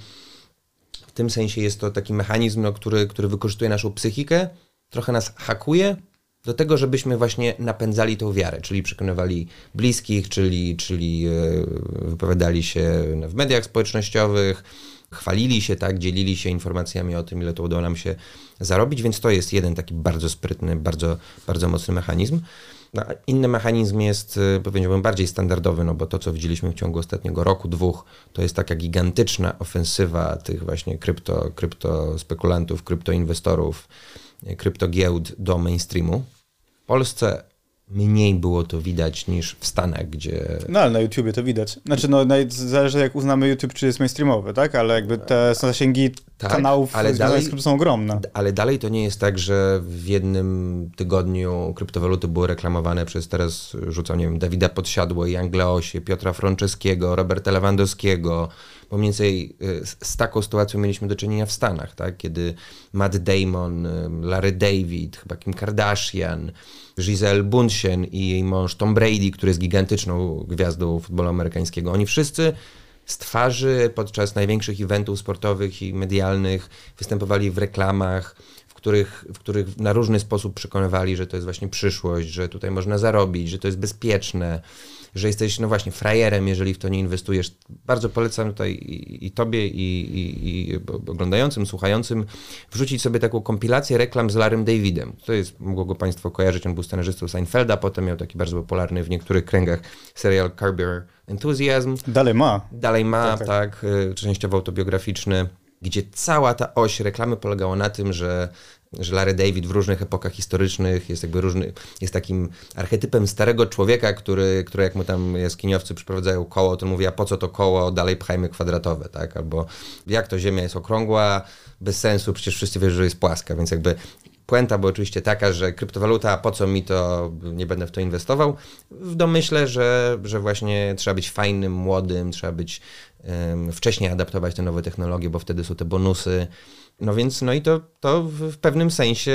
w tym sensie jest to taki mechanizm, no, który, który wykorzystuje naszą psychikę, trochę nas hakuje, do tego, żebyśmy właśnie napędzali tą wiarę, czyli przekonywali bliskich, czyli, czyli wypowiadali się w mediach społecznościowych, chwalili się, tak, dzielili się informacjami o tym, ile to udało nam się zarobić, więc to jest jeden taki bardzo sprytny, bardzo, bardzo mocny mechanizm. No, inny mechanizm jest, powiedziałbym, bardziej standardowy, no bo to, co widzieliśmy w ciągu ostatniego roku, dwóch, to jest taka gigantyczna ofensywa tych właśnie krypto, kryptospekulantów, kryptoinwestorów, kryptogiełd do mainstreamu. W Polsce mniej było to widać niż w Stanach, gdzie... No ale na YouTubie to widać. Znaczy no zależy jak uznamy YouTube, czy jest mainstreamowy, tak? Ale jakby te zasięgi tak, kanałów ale dalej, są ogromne. Ale dalej to nie jest tak, że w jednym tygodniu kryptowaluty były reklamowane przez, teraz rzucam, nie wiem, Dawida Podsiadło, Jan Leosie, Piotra Franceskiego, Roberta Lewandowskiego, bo mniej więcej z taką sytuacją mieliśmy do czynienia w Stanach, tak? Kiedy Matt Damon, Larry David, chyba Kim Kardashian, Giselle Bundchen i jej mąż Tom Brady, który jest gigantyczną gwiazdą futbolu amerykańskiego, oni wszyscy z twarzy podczas największych eventów sportowych i medialnych występowali w reklamach, w których, w których na różny sposób przekonywali, że to jest właśnie przyszłość, że tutaj można zarobić, że to jest bezpieczne, że jesteś, no właśnie, frajerem, jeżeli w to nie inwestujesz. Bardzo polecam tutaj i, i tobie, i, i, i oglądającym, słuchającym, wrzucić sobie taką kompilację reklam z Larrym Davidem. To jest, mogło go państwo kojarzyć, on był scenarzystą Seinfelda, potem miał taki bardzo popularny w niektórych kręgach serial Curb Your Enthusiasm. Dalej ma. Dalej ma, tak, tak. tak częściowo autobiograficzny. gdzie cała ta oś reklamy polegała na tym, że że Larry David w różnych epokach historycznych jest jakby różny, jest takim archetypem starego człowieka, który, który jak mu tam jaskiniowcy przyprowadzają koło, to mówi, a po co to koło, dalej pchajmy kwadratowe, tak? Albo jak to Ziemia jest okrągła, bez sensu, przecież wszyscy wiedzą, że jest płaska, więc jakby puenta była oczywiście taka, że kryptowaluta, po co mi to, nie będę w to inwestował. W domyśle, że, że właśnie trzeba być fajnym, młodym, trzeba być um, wcześniej adaptować te nowe technologie, bo wtedy są te bonusy. No więc, no i to, to w pewnym sensie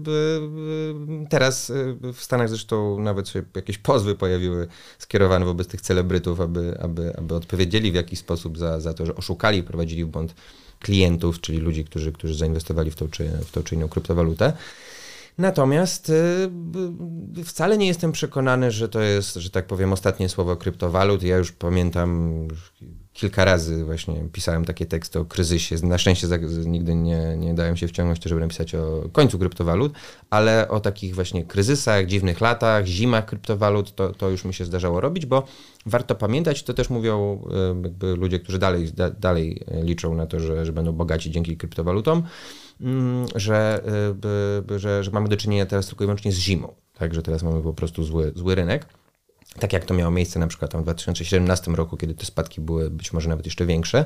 teraz w Stanach zresztą nawet się jakieś pozwy pojawiły skierowane wobec tych celebrytów, aby, aby, aby odpowiedzieli w jakiś sposób za, za to, że oszukali i prowadzili w błąd klientów, czyli ludzi, którzy, którzy zainwestowali w tą, czy, w tą czy inną kryptowalutę. Natomiast y, wcale nie jestem przekonany, że to jest, że tak powiem, ostatnie słowo kryptowalut. Ja już pamiętam, kilka razy właśnie pisałem takie teksty o kryzysie. Na szczęście nigdy nie, nie dałem się wciągnąć, żeby napisać o końcu kryptowalut, ale o takich właśnie kryzysach, dziwnych latach, zimach kryptowalut, to, to już mi się zdarzało robić, bo warto pamiętać, to też mówią jakby ludzie, którzy dalej, da, dalej liczą na to, że, że będą bogaci dzięki kryptowalutom, że, że, że mamy do czynienia teraz tylko i wyłącznie z zimą. Także teraz mamy po prostu zły, zły rynek. Tak jak to miało miejsce na przykład tam w dwa tysiące siedemnastym roku, kiedy te spadki były być może nawet jeszcze większe.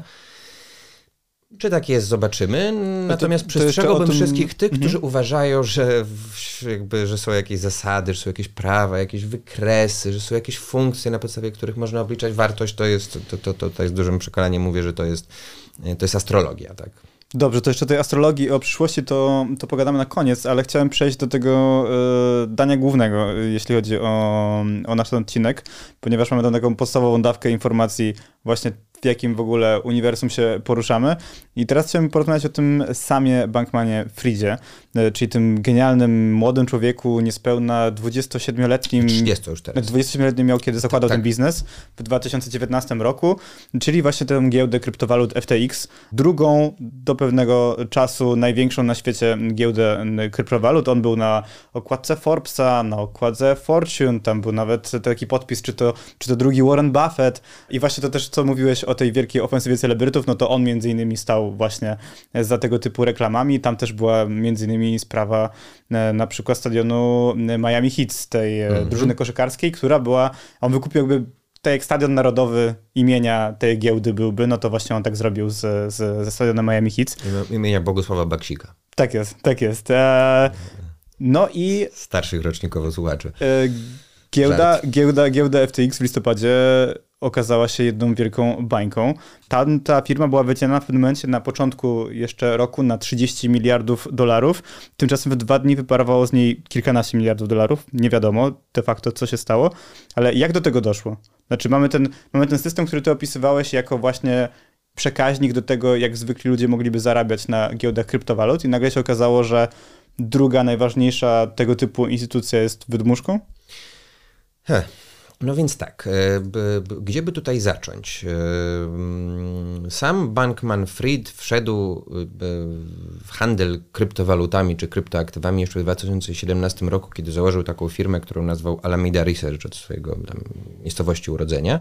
Czy tak jest, zobaczymy. Natomiast to, to przestrzegałbym tym... wszystkich tych, mhm. którzy uważają, że, jakby, że są jakieś zasady, że są jakieś prawa, jakieś wykresy, że są jakieś funkcje, na podstawie których można obliczać wartość. To jest, to, to, to, to jest dużym przekonaniem, mówię, że to jest, to jest astrologia, tak. Dobrze, to jeszcze tej astrologii o przyszłości to, to pogadamy na koniec, ale chciałem przejść do tego y, dania głównego, jeśli chodzi o, o nasz odcinek, ponieważ mamy tam taką podstawową dawkę informacji właśnie w jakim w ogóle uniwersum się poruszamy. I teraz chciałem porozmawiać o tym Samie Bankmanie-Friedzie, czyli tym genialnym, młodym człowieku, niespełna dwudziestosiedmioletnim... trzydzieści już teraz. dwudziestosiedmioletnim miał, kiedy zakładał tak. ten biznes w dwa tysiące dziewiętnastym roku, czyli właśnie tę giełdę kryptowalut F T X, drugą do pewnego czasu największą na świecie giełdę kryptowalut. On był na okładce Forbesa, na okładce Fortune, tam był nawet taki podpis, czy to, czy to drugi Warren Buffett. I właśnie to też, co mówiłeś o tej wielkiej ofensywie celebrytów, no to on między innymi stał właśnie za tego typu reklamami. Tam też była między innymi sprawa na przykład stadionu Miami Heat, z tej mm-hmm. drużyny koszykarskiej, która była, on wykupił jakby tak jak stadion narodowy imienia tej giełdy byłby, no to właśnie on tak zrobił z, z, ze stadionem Miami Heat. Imienia Bogusława Baksika. Tak jest, tak jest. E, no i... Starszych rocznikowo słuchaczy. E, giełda, giełda, giełda F T X w listopadzie okazała się jedną wielką bańką. Ta, ta firma była wyceniana w pewnym momencie na początku jeszcze roku na trzydzieści miliardów dolarów. Tymczasem w dwa dni wyparowało z niej kilkanaście miliardów dolarów. Nie wiadomo de facto, co się stało. Ale jak do tego doszło? Znaczy mamy ten, mamy ten system, który ty opisywałeś jako właśnie przekaźnik do tego, jak zwykli ludzie mogliby zarabiać na giełdach kryptowalut i nagle się okazało, że druga najważniejsza tego typu instytucja jest wydmuszką? Heh. No więc tak, gdzie by tutaj zacząć? Sam Bankman-Fried wszedł w handel kryptowalutami czy kryptoaktywami jeszcze w dwa tysiące siedemnastym roku, kiedy założył taką firmę, którą nazwał Alameda Research od swojego tam miejscowości urodzenia.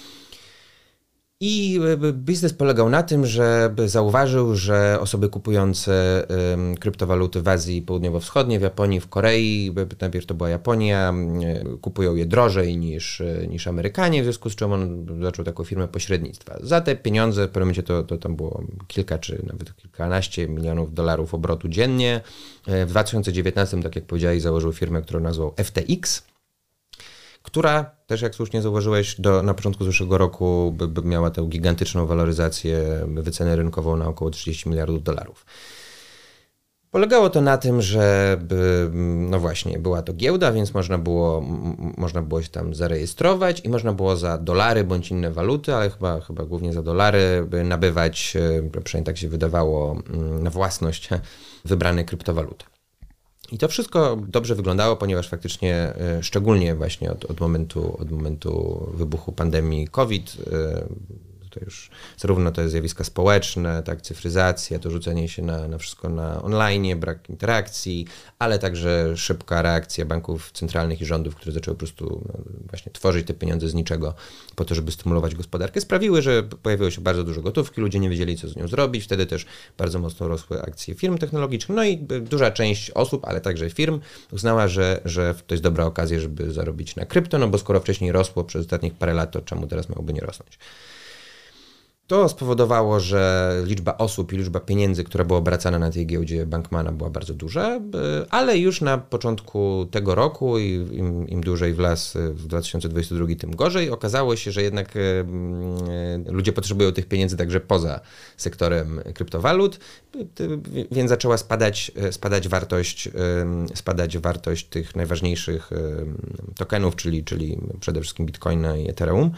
I biznes polegał na tym, że zauważył, że osoby kupujące kryptowaluty w Azji Południowo-Wschodniej, w Japonii, w Korei, najpierw to była Japonia, kupują je drożej niż, niż Amerykanie, w związku z czym on zaczął taką firmę pośrednictwa. Za te pieniądze, w pewnym momencie to, to tam było kilka czy nawet kilkanaście milionów dolarów obrotu dziennie. W dwa tysiące dziewiętnastym, tak jak powiedziałeś, założył firmę, którą nazwał F T X, która też, jak słusznie zauważyłeś, do, na początku zeszłego roku by, by miała tę gigantyczną waloryzację, wycenę rynkową na około trzydzieści miliardów dolarów. Polegało to na tym, że by, no właśnie, była to giełda, więc można było, m, można było się tam zarejestrować i można było za dolary bądź inne waluty, ale chyba, chyba głównie za dolary, by nabywać, przynajmniej tak się wydawało, na własność wybrane kryptowaluty. I to wszystko dobrze wyglądało, ponieważ faktycznie, szczególnie właśnie od, od, momentu, od momentu wybuchu pandemii COVID, to już zarówno te zjawiska społeczne, tak, cyfryzacja, to rzucenie się na, na wszystko na online, brak interakcji, ale także szybka reakcja banków centralnych i rządów, które zaczęły po prostu no, właśnie tworzyć te pieniądze z niczego po to, żeby stymulować gospodarkę, sprawiły, że pojawiło się bardzo dużo gotówki, ludzie nie wiedzieli, co z nią zrobić, wtedy też bardzo mocno rosły akcje firm technologicznych, no i duża część osób, ale także firm uznała, że, że to jest dobra okazja, żeby zarobić na krypto, no bo skoro wcześniej rosło przez ostatnich parę lat, to czemu teraz miałoby nie rosnąć? To spowodowało, że liczba osób i liczba pieniędzy, która była obracana na tej giełdzie Bankmana, była bardzo duża, ale już na początku tego roku i im, im dłużej w las w dwa tysiące dwudziestym drugim, tym gorzej, okazało się, że jednak ludzie potrzebują tych pieniędzy także poza sektorem kryptowalut, więc zaczęła spadać, spadać wartość, spadać wartość tych najważniejszych tokenów, czyli, czyli przede wszystkim Bitcoina i Ethereum.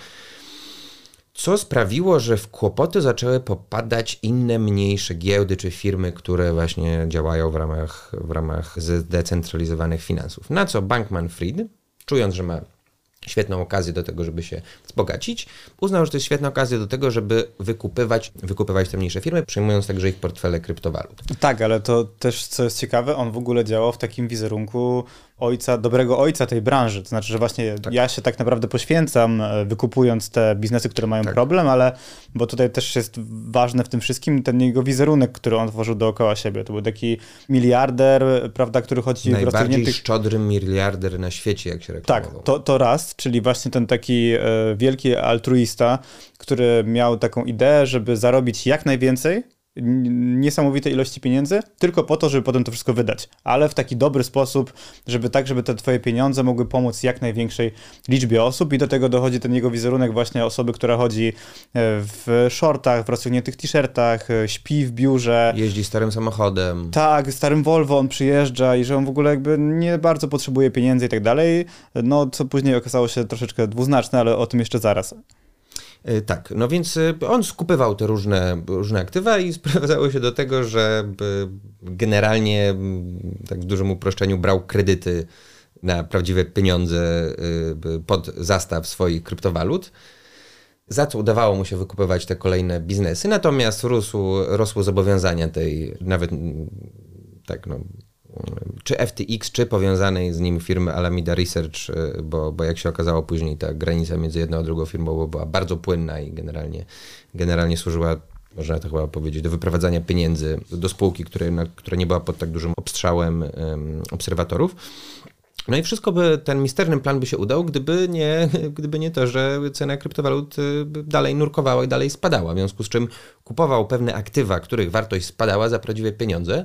Co sprawiło, że w kłopoty zaczęły popadać inne mniejsze giełdy czy firmy, które właśnie działają w ramach, w ramach zdecentralizowanych finansów. Na co Bankman-Fried, czując, że ma świetną okazję do tego, żeby się wzbogacić, uznał, że to jest świetna okazja do tego, żeby wykupywać, wykupywać te mniejsze firmy, przejmując także ich portfele kryptowalut. Tak, ale to też, co jest ciekawe, on w ogóle działał w takim wizerunku ojca, dobrego ojca tej branży. To znaczy, że właśnie tak. ja się tak naprawdę poświęcam, wykupując te biznesy, które mają tak. problem, ale bo tutaj też jest ważne w tym wszystkim ten jego wizerunek, który on tworzył dookoła siebie. To był taki miliarder, prawda, który chodzi Najbardziej w rozciągniętych... szczodry miliarder na świecie, jak się reklamował. Tak, to, to raz, czyli właśnie ten taki e, wielki altruista, który miał taką ideę, żeby zarobić jak najwięcej, niesamowite ilości pieniędzy, tylko po to, żeby potem to wszystko wydać, ale w taki dobry sposób, żeby tak, żeby te twoje pieniądze mogły pomóc jak największej liczbie osób i do tego dochodzi ten jego wizerunek właśnie osoby, która chodzi w shortach, w rozciągniętych t-shirtach, śpi w biurze. Jeździ starym samochodem. Tak, starym Volvo on przyjeżdża i że on w ogóle jakby nie bardzo potrzebuje pieniędzy i tak dalej, no co później okazało się troszeczkę dwuznaczne, ale o tym jeszcze zaraz. Tak, no więc on skupywał te różne, różne aktywa i sprowadzało się do tego, że generalnie tak w dużym uproszczeniu brał kredyty na prawdziwe pieniądze pod zastaw swoich kryptowalut, za co udawało mu się wykupywać te kolejne biznesy, natomiast rósł, rosły zobowiązania tej nawet tak no czy F T X, czy powiązanej z nim firmy Alameda Research, bo, bo jak się okazało później ta granica między jedną a drugą firmą była bardzo płynna i generalnie, generalnie służyła, można to chyba powiedzieć, do wyprowadzania pieniędzy do spółki, której, na, która nie była pod tak dużym obstrzałem um, obserwatorów. No i wszystko by, ten misterny plan by się udał, gdyby nie, gdyby nie to, że cena kryptowalut dalej nurkowała i dalej spadała, w związku z czym kupował pewne aktywa, których wartość spadała za prawdziwe pieniądze.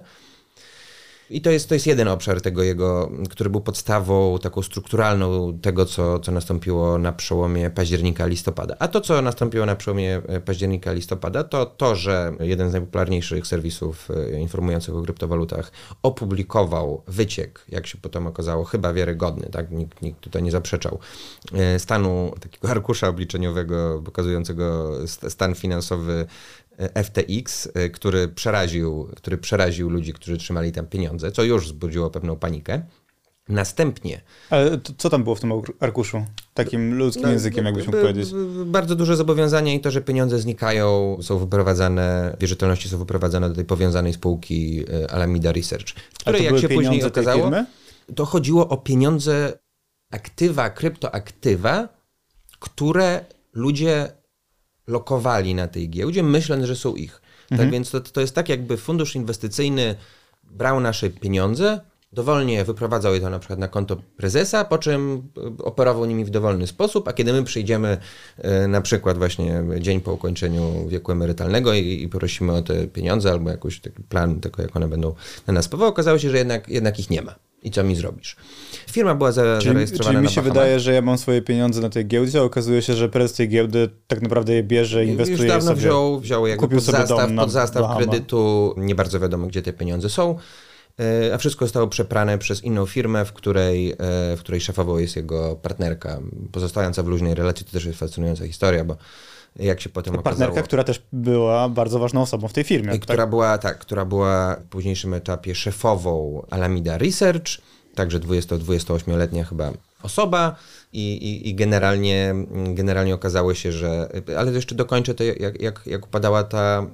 I to jest, to jest jeden obszar tego jego, który był podstawą taką strukturalną tego, co, co nastąpiło na przełomie października-listopada. A to, co nastąpiło na przełomie października-listopada, to to, że jeden z najpopularniejszych serwisów informujących o kryptowalutach opublikował wyciek, jak się potem okazało, chyba wiarygodny, tak? Nikt, nikt tutaj nie zaprzeczał, stanu takiego arkusza obliczeniowego pokazującego stan finansowy F T X, który przeraził, który przeraził ludzi, którzy trzymali tam pieniądze, co już wzbudziło pewną panikę. Następnie... Ale to, co tam było w tym arkuszu? Takim ludzkim no, językiem, jakbyś mógł powiedzieć. Bardzo duże zobowiązania i to, że pieniądze znikają, są wyprowadzane, wierzytelności są wyprowadzane do tej powiązanej spółki Alameda Research, w której, jak się później okazało, to chodziło o pieniądze, aktywa, kryptoaktywa, które ludzie lokowali na tej giełdzie, myśląc, że są ich. Mhm. Tak więc to, to jest tak, jakby fundusz inwestycyjny brał nasze pieniądze, dowolnie wyprowadzał je to na przykład na konto prezesa, po czym operował nimi w dowolny sposób, a kiedy my przyjdziemy na przykład właśnie dzień po ukończeniu wieku emerytalnego i, i prosimy o te pieniądze albo jakiś taki plan tego, jak one będą na nas wpływały, okazało się, że jednak, jednak ich nie ma. I co mi zrobisz? Firma była za, czyli, zarejestrowana czyli mi na się Bahamach. wydaje, że ja mam swoje pieniądze na tej giełdzie, a okazuje się, że prezes tej giełdy tak naprawdę je bierze, inwestuje Już dawno sobie. wziął, wziął jakby kupił pod sobie zastaw, dom na pod zastaw Bahama. kredytu. Nie bardzo wiadomo, gdzie te pieniądze są. A wszystko zostało przeprane przez inną firmę, w której, w której szefową jest jego partnerka. Pozostająca w luźnej relacji, to też jest fascynująca historia, bo jak się potem partnerka, okazało... która też była bardzo ważną osobą w tej firmie. I która tak? była, tak, która była w późniejszym etapie szefową Alameda Research, także dwudziesto-dwudziestoośmioletnia chyba osoba i, i, i generalnie, generalnie okazało się, że... Ale jeszcze dokończę to, jak, jak, jak upadała ta...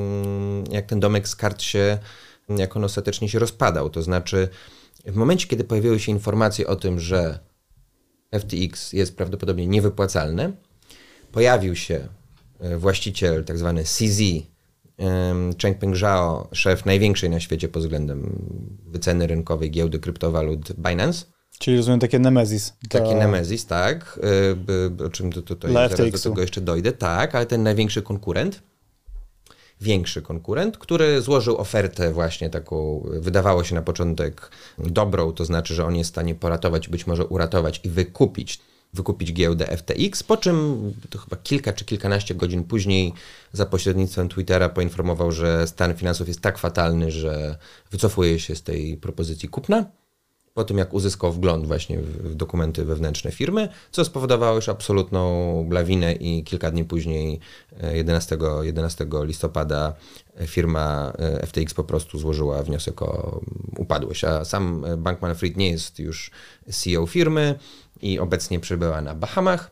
jak ten domek z kart się... jak on ostatecznie się rozpadał. To znaczy w momencie, kiedy pojawiły się informacje o tym, że F T X jest prawdopodobnie niewypłacalne, pojawił się właściciel, tak zwany C Z, Changpeng Zhao, szef największej na świecie pod względem wyceny rynkowej giełdy kryptowalut Binance. Czyli rozumiem takie Nemesis. To... Taki Nemesis, tak. O czym to, tutaj zaraz do tego jeszcze dojdę. Tak, ale ten największy konkurent, większy konkurent, który złożył ofertę właśnie taką, wydawało się na początek dobrą, to znaczy, że on jest w stanie poratować, być może uratować i wykupić wykupić giełdę F T X, po czym to chyba kilka czy kilkanaście godzin później za pośrednictwem Twittera poinformował, że stan finansów jest tak fatalny, że wycofuje się z tej propozycji kupna, po tym jak uzyskał wgląd właśnie w dokumenty wewnętrzne firmy, co spowodowało już absolutną lawinę i kilka dni później, jedenastego listopada, firma F T X po prostu złożyła wniosek o upadłość, a sam Bankman-Fried nie jest już C E O firmy i obecnie przebywa na Bahamach,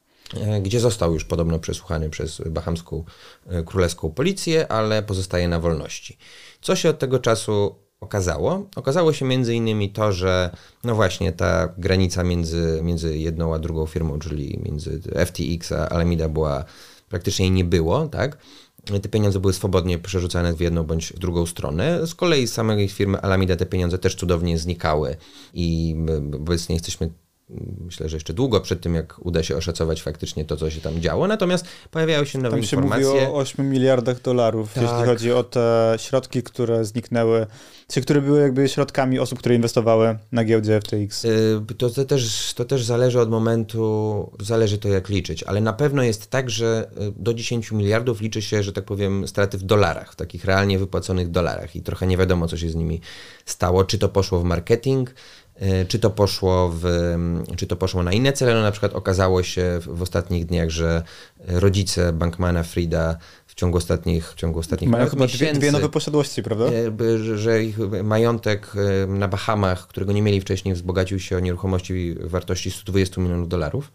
gdzie został już podobno przesłuchany przez bahamską królewską policję, ale pozostaje na wolności. Co się od tego czasu okazało? Okazało się między innymi to, że no właśnie ta granica między, między jedną a drugą firmą, czyli między F T X a Alameda była, praktycznie nie było, tak? Te pieniądze były swobodnie przerzucane w jedną bądź w drugą stronę. Z kolei z samej firmy Alameda te pieniądze też cudownie znikały i obecnie jesteśmy, myślę, że jeszcze długo przed tym, jak uda się oszacować faktycznie to, co się tam działo. Natomiast pojawiały się nowe tam się informacje. Mówi o ośmiu miliardach dolarów, tak, jeśli chodzi o te środki, które zniknęły, czy które były jakby środkami osób, które inwestowały na giełdzie F T X. To, to, też, to też zależy od momentu, zależy to jak liczyć, ale na pewno jest tak, że do dziesięciu miliardów liczy się, że tak powiem, straty w dolarach, w takich realnie wypłaconych dolarach i trochę nie wiadomo, co się z nimi stało, czy to poszło w marketing, czy to poszło w, czy to poszło na inne cele. No na przykład okazało się w ostatnich dniach, że rodzice Bankmana Frieda w ciągu ostatnich, w ciągu ostatnich mają chyba miesięcy, dwie, dwie nowe posiadłości, prawda? Że ich majątek na Bahamach, którego nie mieli wcześniej, wzbogacił się o nieruchomości wartości stu dwudziestu milionów dolarów,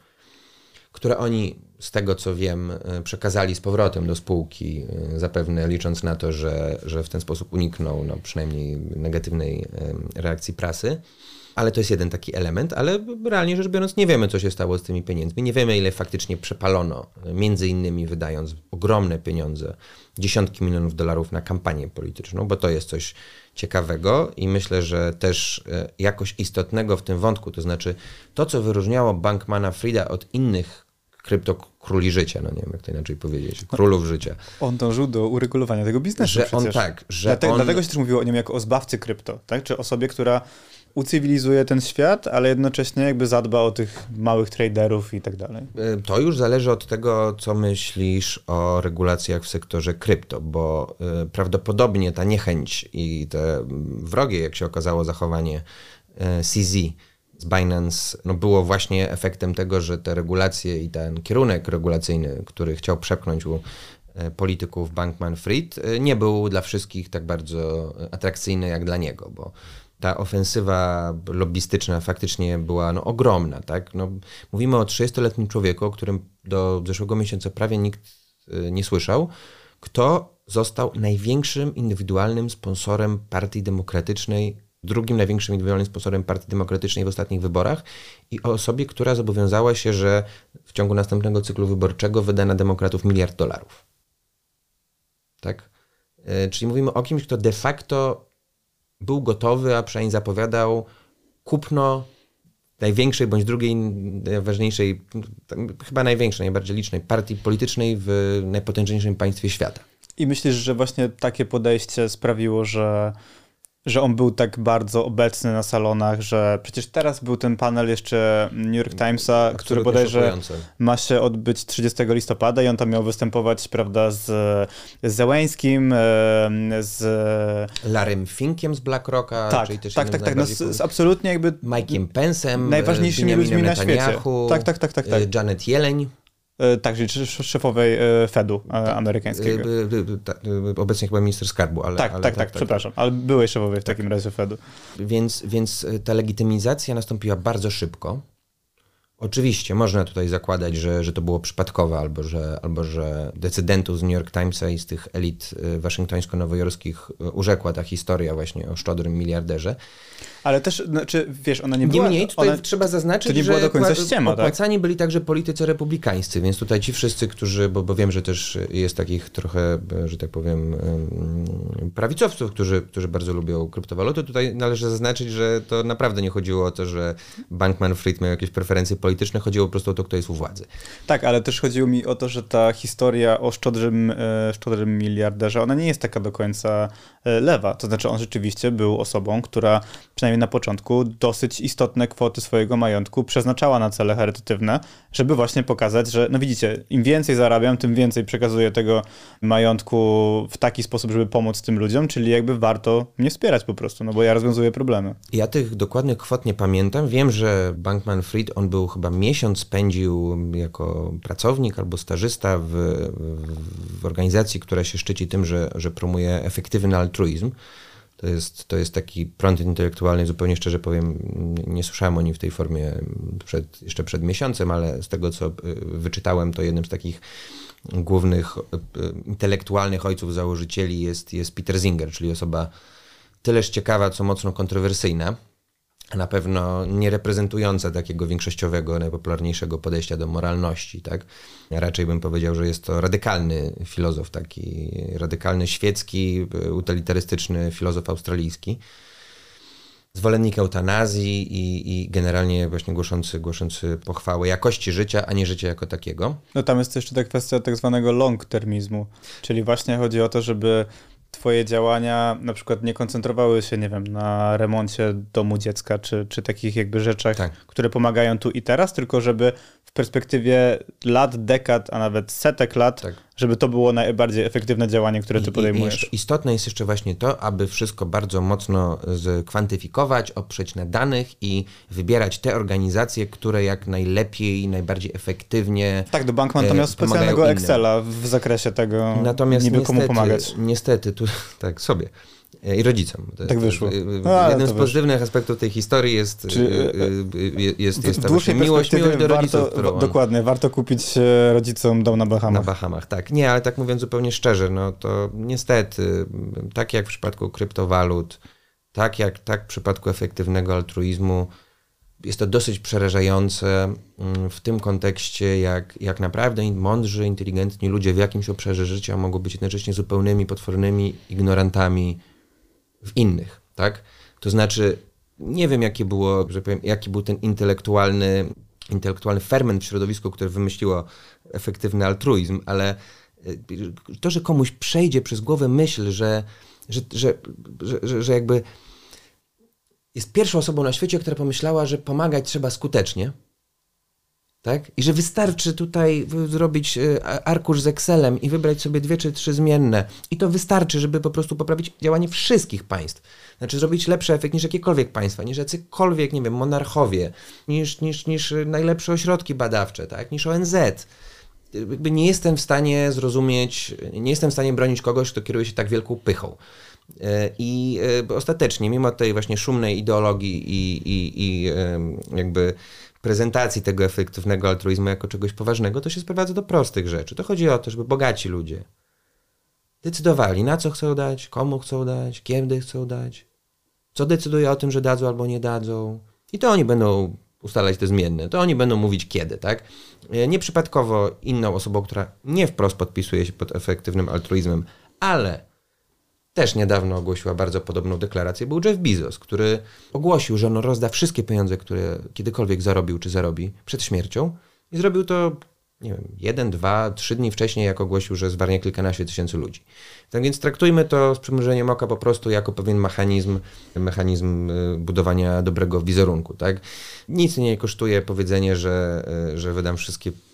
które oni, z tego co wiem, przekazali z powrotem do spółki, zapewne licząc na to, że, że w ten sposób unikną no, przynajmniej negatywnej reakcji prasy. Ale to jest jeden taki element, ale realnie rzecz biorąc nie wiemy, co się stało z tymi pieniędzmi. Nie wiemy, ile faktycznie przepalono, między innymi wydając ogromne pieniądze, dziesiątki milionów dolarów na kampanię polityczną, bo to jest coś ciekawego i myślę, że też jakoś istotnego w tym wątku, to znaczy to, co wyróżniało Bankmana Frieda od innych kryptokróli życia, no nie wiem, jak to inaczej powiedzieć, królów życia. On dążył do uregulowania tego biznesu że przecież. On tak, że Dlatego, on... dlatego się też mówiło o nim jako o zbawcy krypto, tak? Czy osobie, która ucywilizuje ten świat, ale jednocześnie jakby zadba o tych małych traderów i tak dalej. To już zależy od tego, co myślisz o regulacjach w sektorze krypto, bo y, prawdopodobnie ta niechęć i te wrogie, jak się okazało, zachowanie y, C Z z Binance no było właśnie efektem tego, że te regulacje i ten kierunek regulacyjny, który chciał przepchnąć u polityków Bankman-Fried, nie był dla wszystkich tak bardzo atrakcyjny jak dla niego, bo ta ofensywa lobbystyczna faktycznie była no, ogromna. Tak? No, mówimy o trzydziestoletnim człowieku, o którym do zeszłego miesiąca prawie nikt nie słyszał, kto został największym indywidualnym sponsorem Partii Demokratycznej, drugim największym indywidualnym sponsorem Partii Demokratycznej w ostatnich wyborach i o osobie, która zobowiązała się, że w ciągu następnego cyklu wyborczego wyda na demokratów miliard dolarów. Tak? Czyli mówimy o kimś, kto de facto był gotowy, a przynajmniej zapowiadał kupno największej bądź drugiej, najważniejszej, chyba największej, najbardziej licznej partii politycznej w najpotężniejszym państwie świata. I myślisz, że właśnie takie podejście sprawiło, że że on był tak bardzo obecny na salonach, że przecież teraz był ten panel jeszcze New York Timesa, absolutnie, który bodajże ma się odbyć trzydziestego listopada i on tam miał występować, prawda, z, z Zełeńskim, z Larrym Finkiem z BlackRocka, tak, czyli też tak, tak, tak, no, z, z absolutnie jakby Mike'iem Pence'em, najważniejszymi ludźmi na świecie. Tak, tak, tak, tak, tak, tak. Janet Yellen. Tak, czyli szefowej Fedu amerykańskiego. Obecnie chyba minister skarbu, ale... Tak, ale tak, tak, tak, przepraszam, ale byłej szefowej w takim razie Fedu. Więc, więc ta legitymizacja nastąpiła bardzo szybko. Oczywiście można tutaj zakładać, że, że to było przypadkowe, albo że, albo że decydentów z New York Timesa i z tych elit waszyngtońsko-nowojorskich urzekła ta historia właśnie o szczodrym miliarderze. Ale też, znaczy, wiesz, ona nie była... Niemniej tutaj ona, trzeba zaznaczyć, to nie że była do końca ściema, opłacani tak? byli także politycy republikańscy, więc tutaj ci wszyscy, którzy, bo, bo wiem, że też jest takich trochę, że tak powiem, prawicowców, którzy, którzy bardzo lubią kryptowaluty, tutaj należy zaznaczyć, że to naprawdę nie chodziło o to, że Bankman-Fried miał jakieś preferencje polityczne, chodziło po prostu o to, kto jest u władzy. Tak, ale też chodziło mi o to, że ta historia o szczodrym, szczodrym miliarderze, ona nie jest taka do końca lewa. To znaczy on rzeczywiście był osobą, która przynajmniej na początku dosyć istotne kwoty swojego majątku przeznaczała na cele charytatywne, żeby właśnie pokazać, że no widzicie, im więcej zarabiam, tym więcej przekazuję tego majątku w taki sposób, żeby pomóc tym ludziom, czyli jakby warto mnie wspierać po prostu, no bo ja rozwiązuję problemy. Ja tych dokładnych kwot nie pamiętam. Wiem, że Bankman-Fried, on był chyba miesiąc spędził jako pracownik albo stażysta w, w, w organizacji, która się szczyci tym, że, że promuje efektywny altruizm. To jest, to jest taki prąd intelektualny, zupełnie szczerze powiem, nie słyszałem o nim w tej formie przed, jeszcze przed miesiącem, ale z tego, co wyczytałem, to jednym z takich głównych intelektualnych ojców założycieli jest, jest Peter Singer, czyli osoba tyleż ciekawa, co mocno kontrowersyjna, a na pewno nie reprezentująca takiego większościowego, najpopularniejszego podejścia do moralności, tak? Ja raczej bym powiedział, że jest to radykalny filozof, taki radykalny świecki, utilitarystyczny filozof australijski, zwolennik eutanazji i, i generalnie właśnie głoszący, głoszący pochwałę jakości życia, a nie życia jako takiego. No tam jest jeszcze ta kwestia tak zwanego long-termizmu, czyli właśnie chodzi o to, żeby twoje działania na przykład nie koncentrowały się, nie wiem, na remoncie domu dziecka, czy, czy takich jakby rzeczach, tak, które pomagają tu i teraz, tylko żeby w perspektywie lat, dekad, a nawet setek lat, tak, żeby to było najbardziej efektywne działanie, które ty I, podejmujesz. I istotne jest jeszcze właśnie to, aby wszystko bardzo mocno skwantyfikować, oprzeć na danych i wybierać te organizacje, które jak najlepiej, najbardziej efektywnie Tak, do Bankman to miał specjalnego Excela w zakresie tego, natomiast niby niestety, komu pomagać. Niestety, tu, tak sobie. I rodzicom. Tak wyszło. No, jednym z pozytywnych wiesz. aspektów tej historii jest, Czy, jest, jest, jest ta właśnie miłość, miłość do rodziców. Warto, którą on... Dokładnie, warto kupić rodzicom dom na Bahamach. Na Bahamach, tak. Nie, ale tak mówiąc zupełnie szczerze, no to niestety, tak jak w przypadku kryptowalut, tak jak tak w przypadku efektywnego altruizmu, jest to dosyć przerażające w tym kontekście, jak, jak naprawdę mądrzy, inteligentni ludzie w jakimś obszarze życia mogą być jednocześnie zupełnymi, potwornymi ignorantami w innych, tak? To znaczy, nie wiem, jakie było, że powiem, jaki był ten intelektualny, intelektualny ferment w środowisku, które wymyśliło efektywny altruizm, ale to, że komuś przejdzie przez głowę myśl, że, że, że, że, że, że jakby jest pierwszą osobą na świecie, która pomyślała, że pomagać trzeba skutecznie, tak? I że wystarczy tutaj zrobić arkusz z Excelem i wybrać sobie dwie czy trzy zmienne. I to wystarczy, żeby po prostu poprawić działanie wszystkich państw. Znaczy zrobić lepszy efekt niż jakiekolwiek państwa, niż jacykolwiek, nie wiem, monarchowie, niż, niż, niż najlepsze ośrodki badawcze, tak? Niż O N Z. Jakby nie jestem w stanie zrozumieć, nie jestem w stanie bronić kogoś, kto kieruje się tak wielką pychą. I ostatecznie, mimo tej właśnie szumnej ideologii i, i, i jakby prezentacji tego efektywnego altruizmu jako czegoś poważnego, to się sprowadza do prostych rzeczy. To chodzi o to, żeby bogaci ludzie decydowali, na co chcą dać, komu chcą dać, kiedy chcą dać, co decyduje o tym, że dadzą albo nie dadzą. I to oni będą ustalać te zmienne, to oni będą mówić kiedy, tak? Nieprzypadkowo inną osobą, która nie wprost podpisuje się pod efektywnym altruizmem, ale też niedawno ogłosiła bardzo podobną deklarację, był Jeff Bezos, który ogłosił, że on rozda wszystkie pieniądze, które kiedykolwiek zarobił czy zarobi przed śmiercią i zrobił to, nie wiem, jeden, dwa, trzy dni wcześniej, jak ogłosił, że zwarnie kilkanaście tysięcy ludzi. Tak więc traktujmy to z przymrużeniem oka po prostu jako pewien mechanizm, mechanizm budowania dobrego wizerunku, tak? Nic nie kosztuje powiedzenie, że, że wydam wszystkie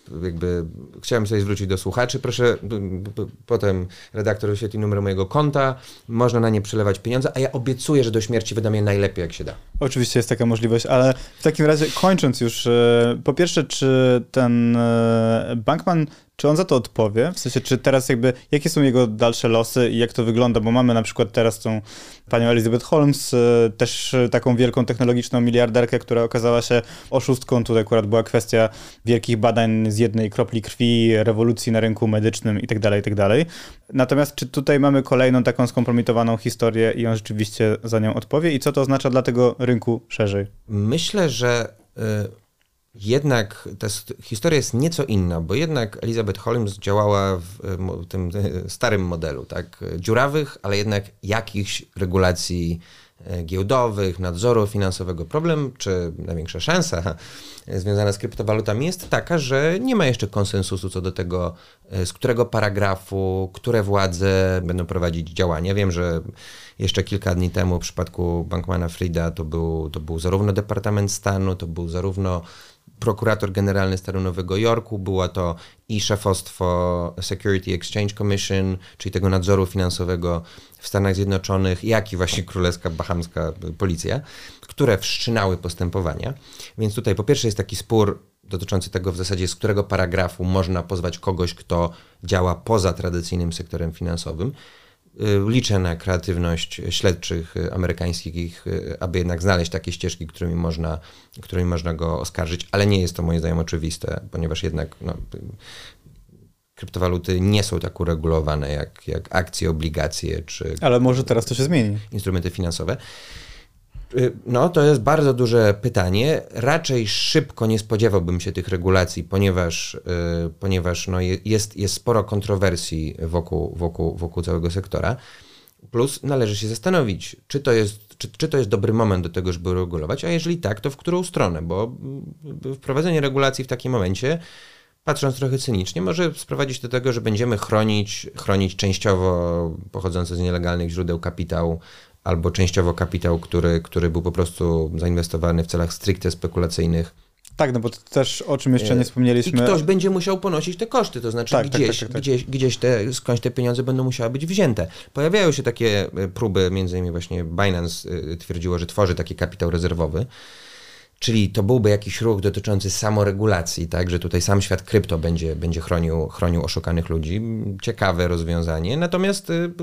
jakby chciałem sobie zwrócić do słuchaczy, proszę, potem redaktor wyświetli numer mojego konta, można na nie przelewać pieniądze, a ja obiecuję, że do śmierci wydam je najlepiej jak się da. Oczywiście jest taka możliwość, ale w takim razie kończąc już, po pierwsze, czy ten Bankman, czy on za to odpowie? W sensie, czy teraz jakby, jakie są jego dalsze losy i jak to wygląda? Bo mamy na przykład teraz tą panią Elizabeth Holmes, też taką wielką technologiczną miliarderkę, która okazała się oszustką. Tutaj akurat była kwestia wielkich badań z jednej kropli krwi, rewolucji na rynku medycznym itd., itd. Natomiast czy tutaj mamy kolejną taką skompromitowaną historię i on rzeczywiście za nią odpowie? I co to oznacza dla tego rynku szerzej? Myślę, że y jednak ta historia jest nieco inna, bo jednak Elizabeth Holmes działała w tym starym modelu, tak, dziurawych, ale jednak jakichś regulacji giełdowych, nadzoru finansowego. Problem, czy największa szansa związana z kryptowalutami jest taka, że nie ma jeszcze konsensusu co do tego, z którego paragrafu, które władze będą prowadzić działania. Wiem, że jeszcze kilka dni temu w przypadku Bankmana-Frieda to był, to był zarówno Departament Stanu, to był zarówno prokurator generalny stanu Nowego Jorku, było to i szefostwo Security Exchange Commission, czyli tego nadzoru finansowego w Stanach Zjednoczonych, jak i właśnie królewska bahamska policja, które wszczynały postępowania. Więc tutaj po pierwsze jest taki spór dotyczący tego w zasadzie, z którego paragrafu można pozwać kogoś, kto działa poza tradycyjnym sektorem finansowym. Liczę na kreatywność śledczych amerykańskich, aby jednak znaleźć takie ścieżki, którymi można, którymi można go oskarżyć, ale nie jest to moim zdaniem oczywiste, ponieważ jednak no, kryptowaluty nie są tak uregulowane jak, jak akcje, obligacje czy... Ale może teraz to się zmieni. Instrumenty finansowe. No, to jest bardzo duże pytanie. Raczej szybko nie spodziewałbym się tych regulacji, ponieważ, yy, ponieważ no jest, jest sporo kontrowersji wokół, wokół, wokół całego sektora. Plus należy się zastanowić, czy to jest, czy, czy to jest dobry moment do tego, żeby regulować, a jeżeli tak, to w którą stronę, bo wprowadzenie regulacji w takim momencie, patrząc trochę cynicznie, może sprowadzić do tego, że będziemy chronić, chronić częściowo pochodzący z nielegalnych źródeł kapitał, albo częściowo kapitał, który, który był po prostu zainwestowany w celach stricte spekulacyjnych. Tak, no bo to też o czym jeszcze nie wspomnieliśmy. I ktoś będzie musiał ponosić te koszty, to znaczy tak, gdzieś, tak, tak, tak, tak. gdzieś, gdzieś te, skądś te pieniądze będą musiały być wzięte. Pojawiają się takie próby, między innymi właśnie Binance twierdziło, że tworzy taki kapitał rezerwowy. Czyli to byłby jakiś ruch dotyczący samoregulacji, tak, że tutaj sam świat krypto będzie, będzie chronił, chronił oszukanych ludzi. Ciekawe rozwiązanie, natomiast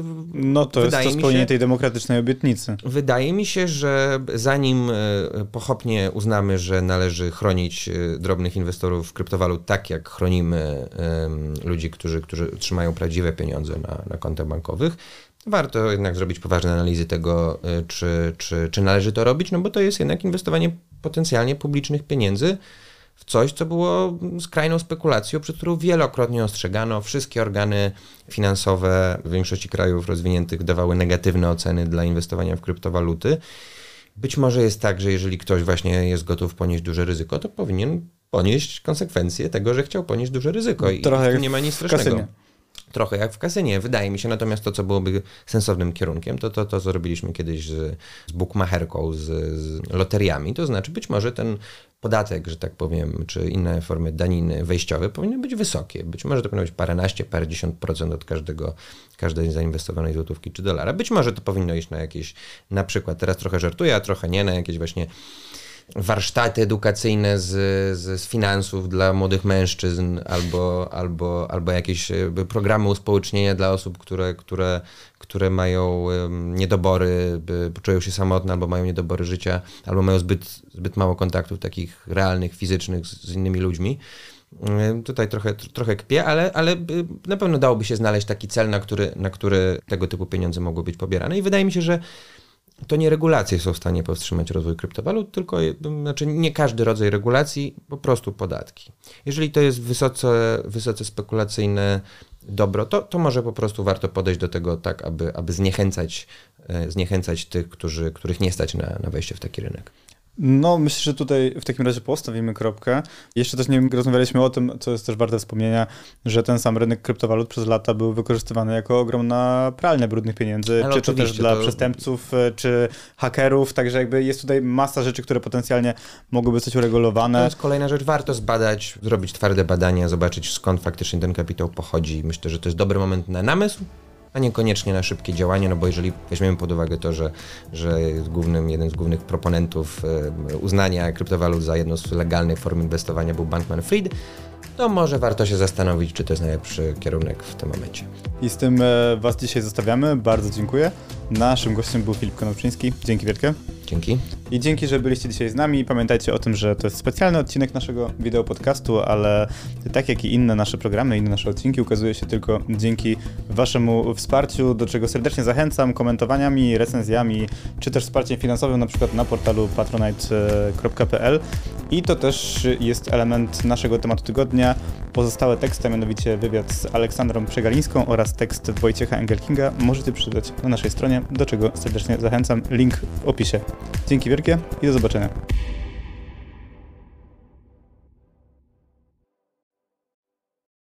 no to jest to spełnienie się, tej demokratycznej obietnicy. Wydaje mi się, że zanim pochopnie uznamy, że należy chronić drobnych inwestorów kryptowalut tak, jak chronimy um, ludzi, którzy, którzy trzymają prawdziwe pieniądze na, na kontach bankowych, warto jednak zrobić poważne analizy tego, czy, czy, czy należy to robić, no bo to jest jednak inwestowanie potencjalnie publicznych pieniędzy w coś, co było skrajną spekulacją, przed którą wielokrotnie ostrzegano. Wszystkie organy finansowe w większości krajów rozwiniętych dawały negatywne oceny dla inwestowania w kryptowaluty. Być może jest tak, że jeżeli ktoś właśnie jest gotów ponieść duże ryzyko, to powinien ponieść konsekwencje tego, że chciał ponieść duże ryzyko i trochę jak nie ma nic strasznego. Trochę jak w kasynie, wydaje mi się. Natomiast to, co byłoby sensownym kierunkiem, to to, to co robiliśmy kiedyś z, z bukmacherką, z, z loteriami. To znaczy być może ten podatek, że tak powiem, czy inne formy daniny wejściowe powinny być wysokie. Być może to powinno być paręnaście, parędziesiąt procent od każdego, każdej zainwestowanej złotówki czy dolara. Być może to powinno iść na jakieś, na przykład, teraz trochę żartuję, a trochę nie, na jakieś właśnie warsztaty edukacyjne z, z, z finansów dla młodych mężczyzn albo, albo, albo jakieś programy uspołecznienia dla osób, które, które, które mają niedobory, czują się samotne albo mają niedobory życia, albo mają zbyt, zbyt mało kontaktów takich realnych, fizycznych z, z innymi ludźmi. Tutaj trochę, trochę kpię, ale, ale na pewno dałoby się znaleźć taki cel, na który, na który tego typu pieniądze mogły być pobierane i wydaje mi się, że to nie regulacje są w stanie powstrzymać rozwój kryptowalut, tylko znaczy nie każdy rodzaj regulacji, po prostu podatki. Jeżeli to jest wysoce, wysoce spekulacyjne dobro, to, to może po prostu warto podejść do tego tak, aby, aby zniechęcać, zniechęcać tych, którzy, których nie stać na, na wejście w taki rynek. No, myślę, że tutaj w takim razie postawimy kropkę. Jeszcze też nie rozmawialiśmy o tym, co jest też warte wspomnienia, że ten sam rynek kryptowalut przez lata był wykorzystywany jako ogromna pralnia brudnych pieniędzy, Ale czy to też dla to... przestępców, czy hakerów, także jakby jest tutaj masa rzeczy, które potencjalnie mogłyby być uregulowane. To jest kolejna rzecz, warto zbadać, zrobić twarde badania, zobaczyć skąd faktycznie ten kapitał pochodzi. Myślę, że to jest dobry moment na namysł, a niekoniecznie na szybkie działanie, no bo jeżeli weźmiemy pod uwagę to, że, że głównym, jeden z głównych proponentów uznania kryptowalut za jedną z legalnych form inwestowania był Bankman-Fried, to może warto się zastanowić, czy to jest najlepszy kierunek w tym momencie. I z tym Was dzisiaj zostawiamy. Bardzo dziękuję. Naszym gościem był Filip Konopczyński. Dzięki wielkie. Dzięki. I dzięki, że byliście dzisiaj z nami. Pamiętajcie o tym, że to jest specjalny odcinek naszego wideo podcastu, ale tak jak i inne nasze programy, inne nasze odcinki ukazuje się tylko dzięki Waszemu wsparciu, do czego serdecznie zachęcam, komentowaniami, recenzjami, czy też wsparciem finansowym, na przykład na portalu patronite kropka p l. I to też jest element naszego tematu tygodnia. Pozostałe teksty, a mianowicie wywiad z Aleksandrą Przegalińską oraz tekst Wojciecha Engelkinga możecie przeczytać na naszej stronie, do czego serdecznie zachęcam. Link w opisie. Dzięki wielkie i do zobaczenia.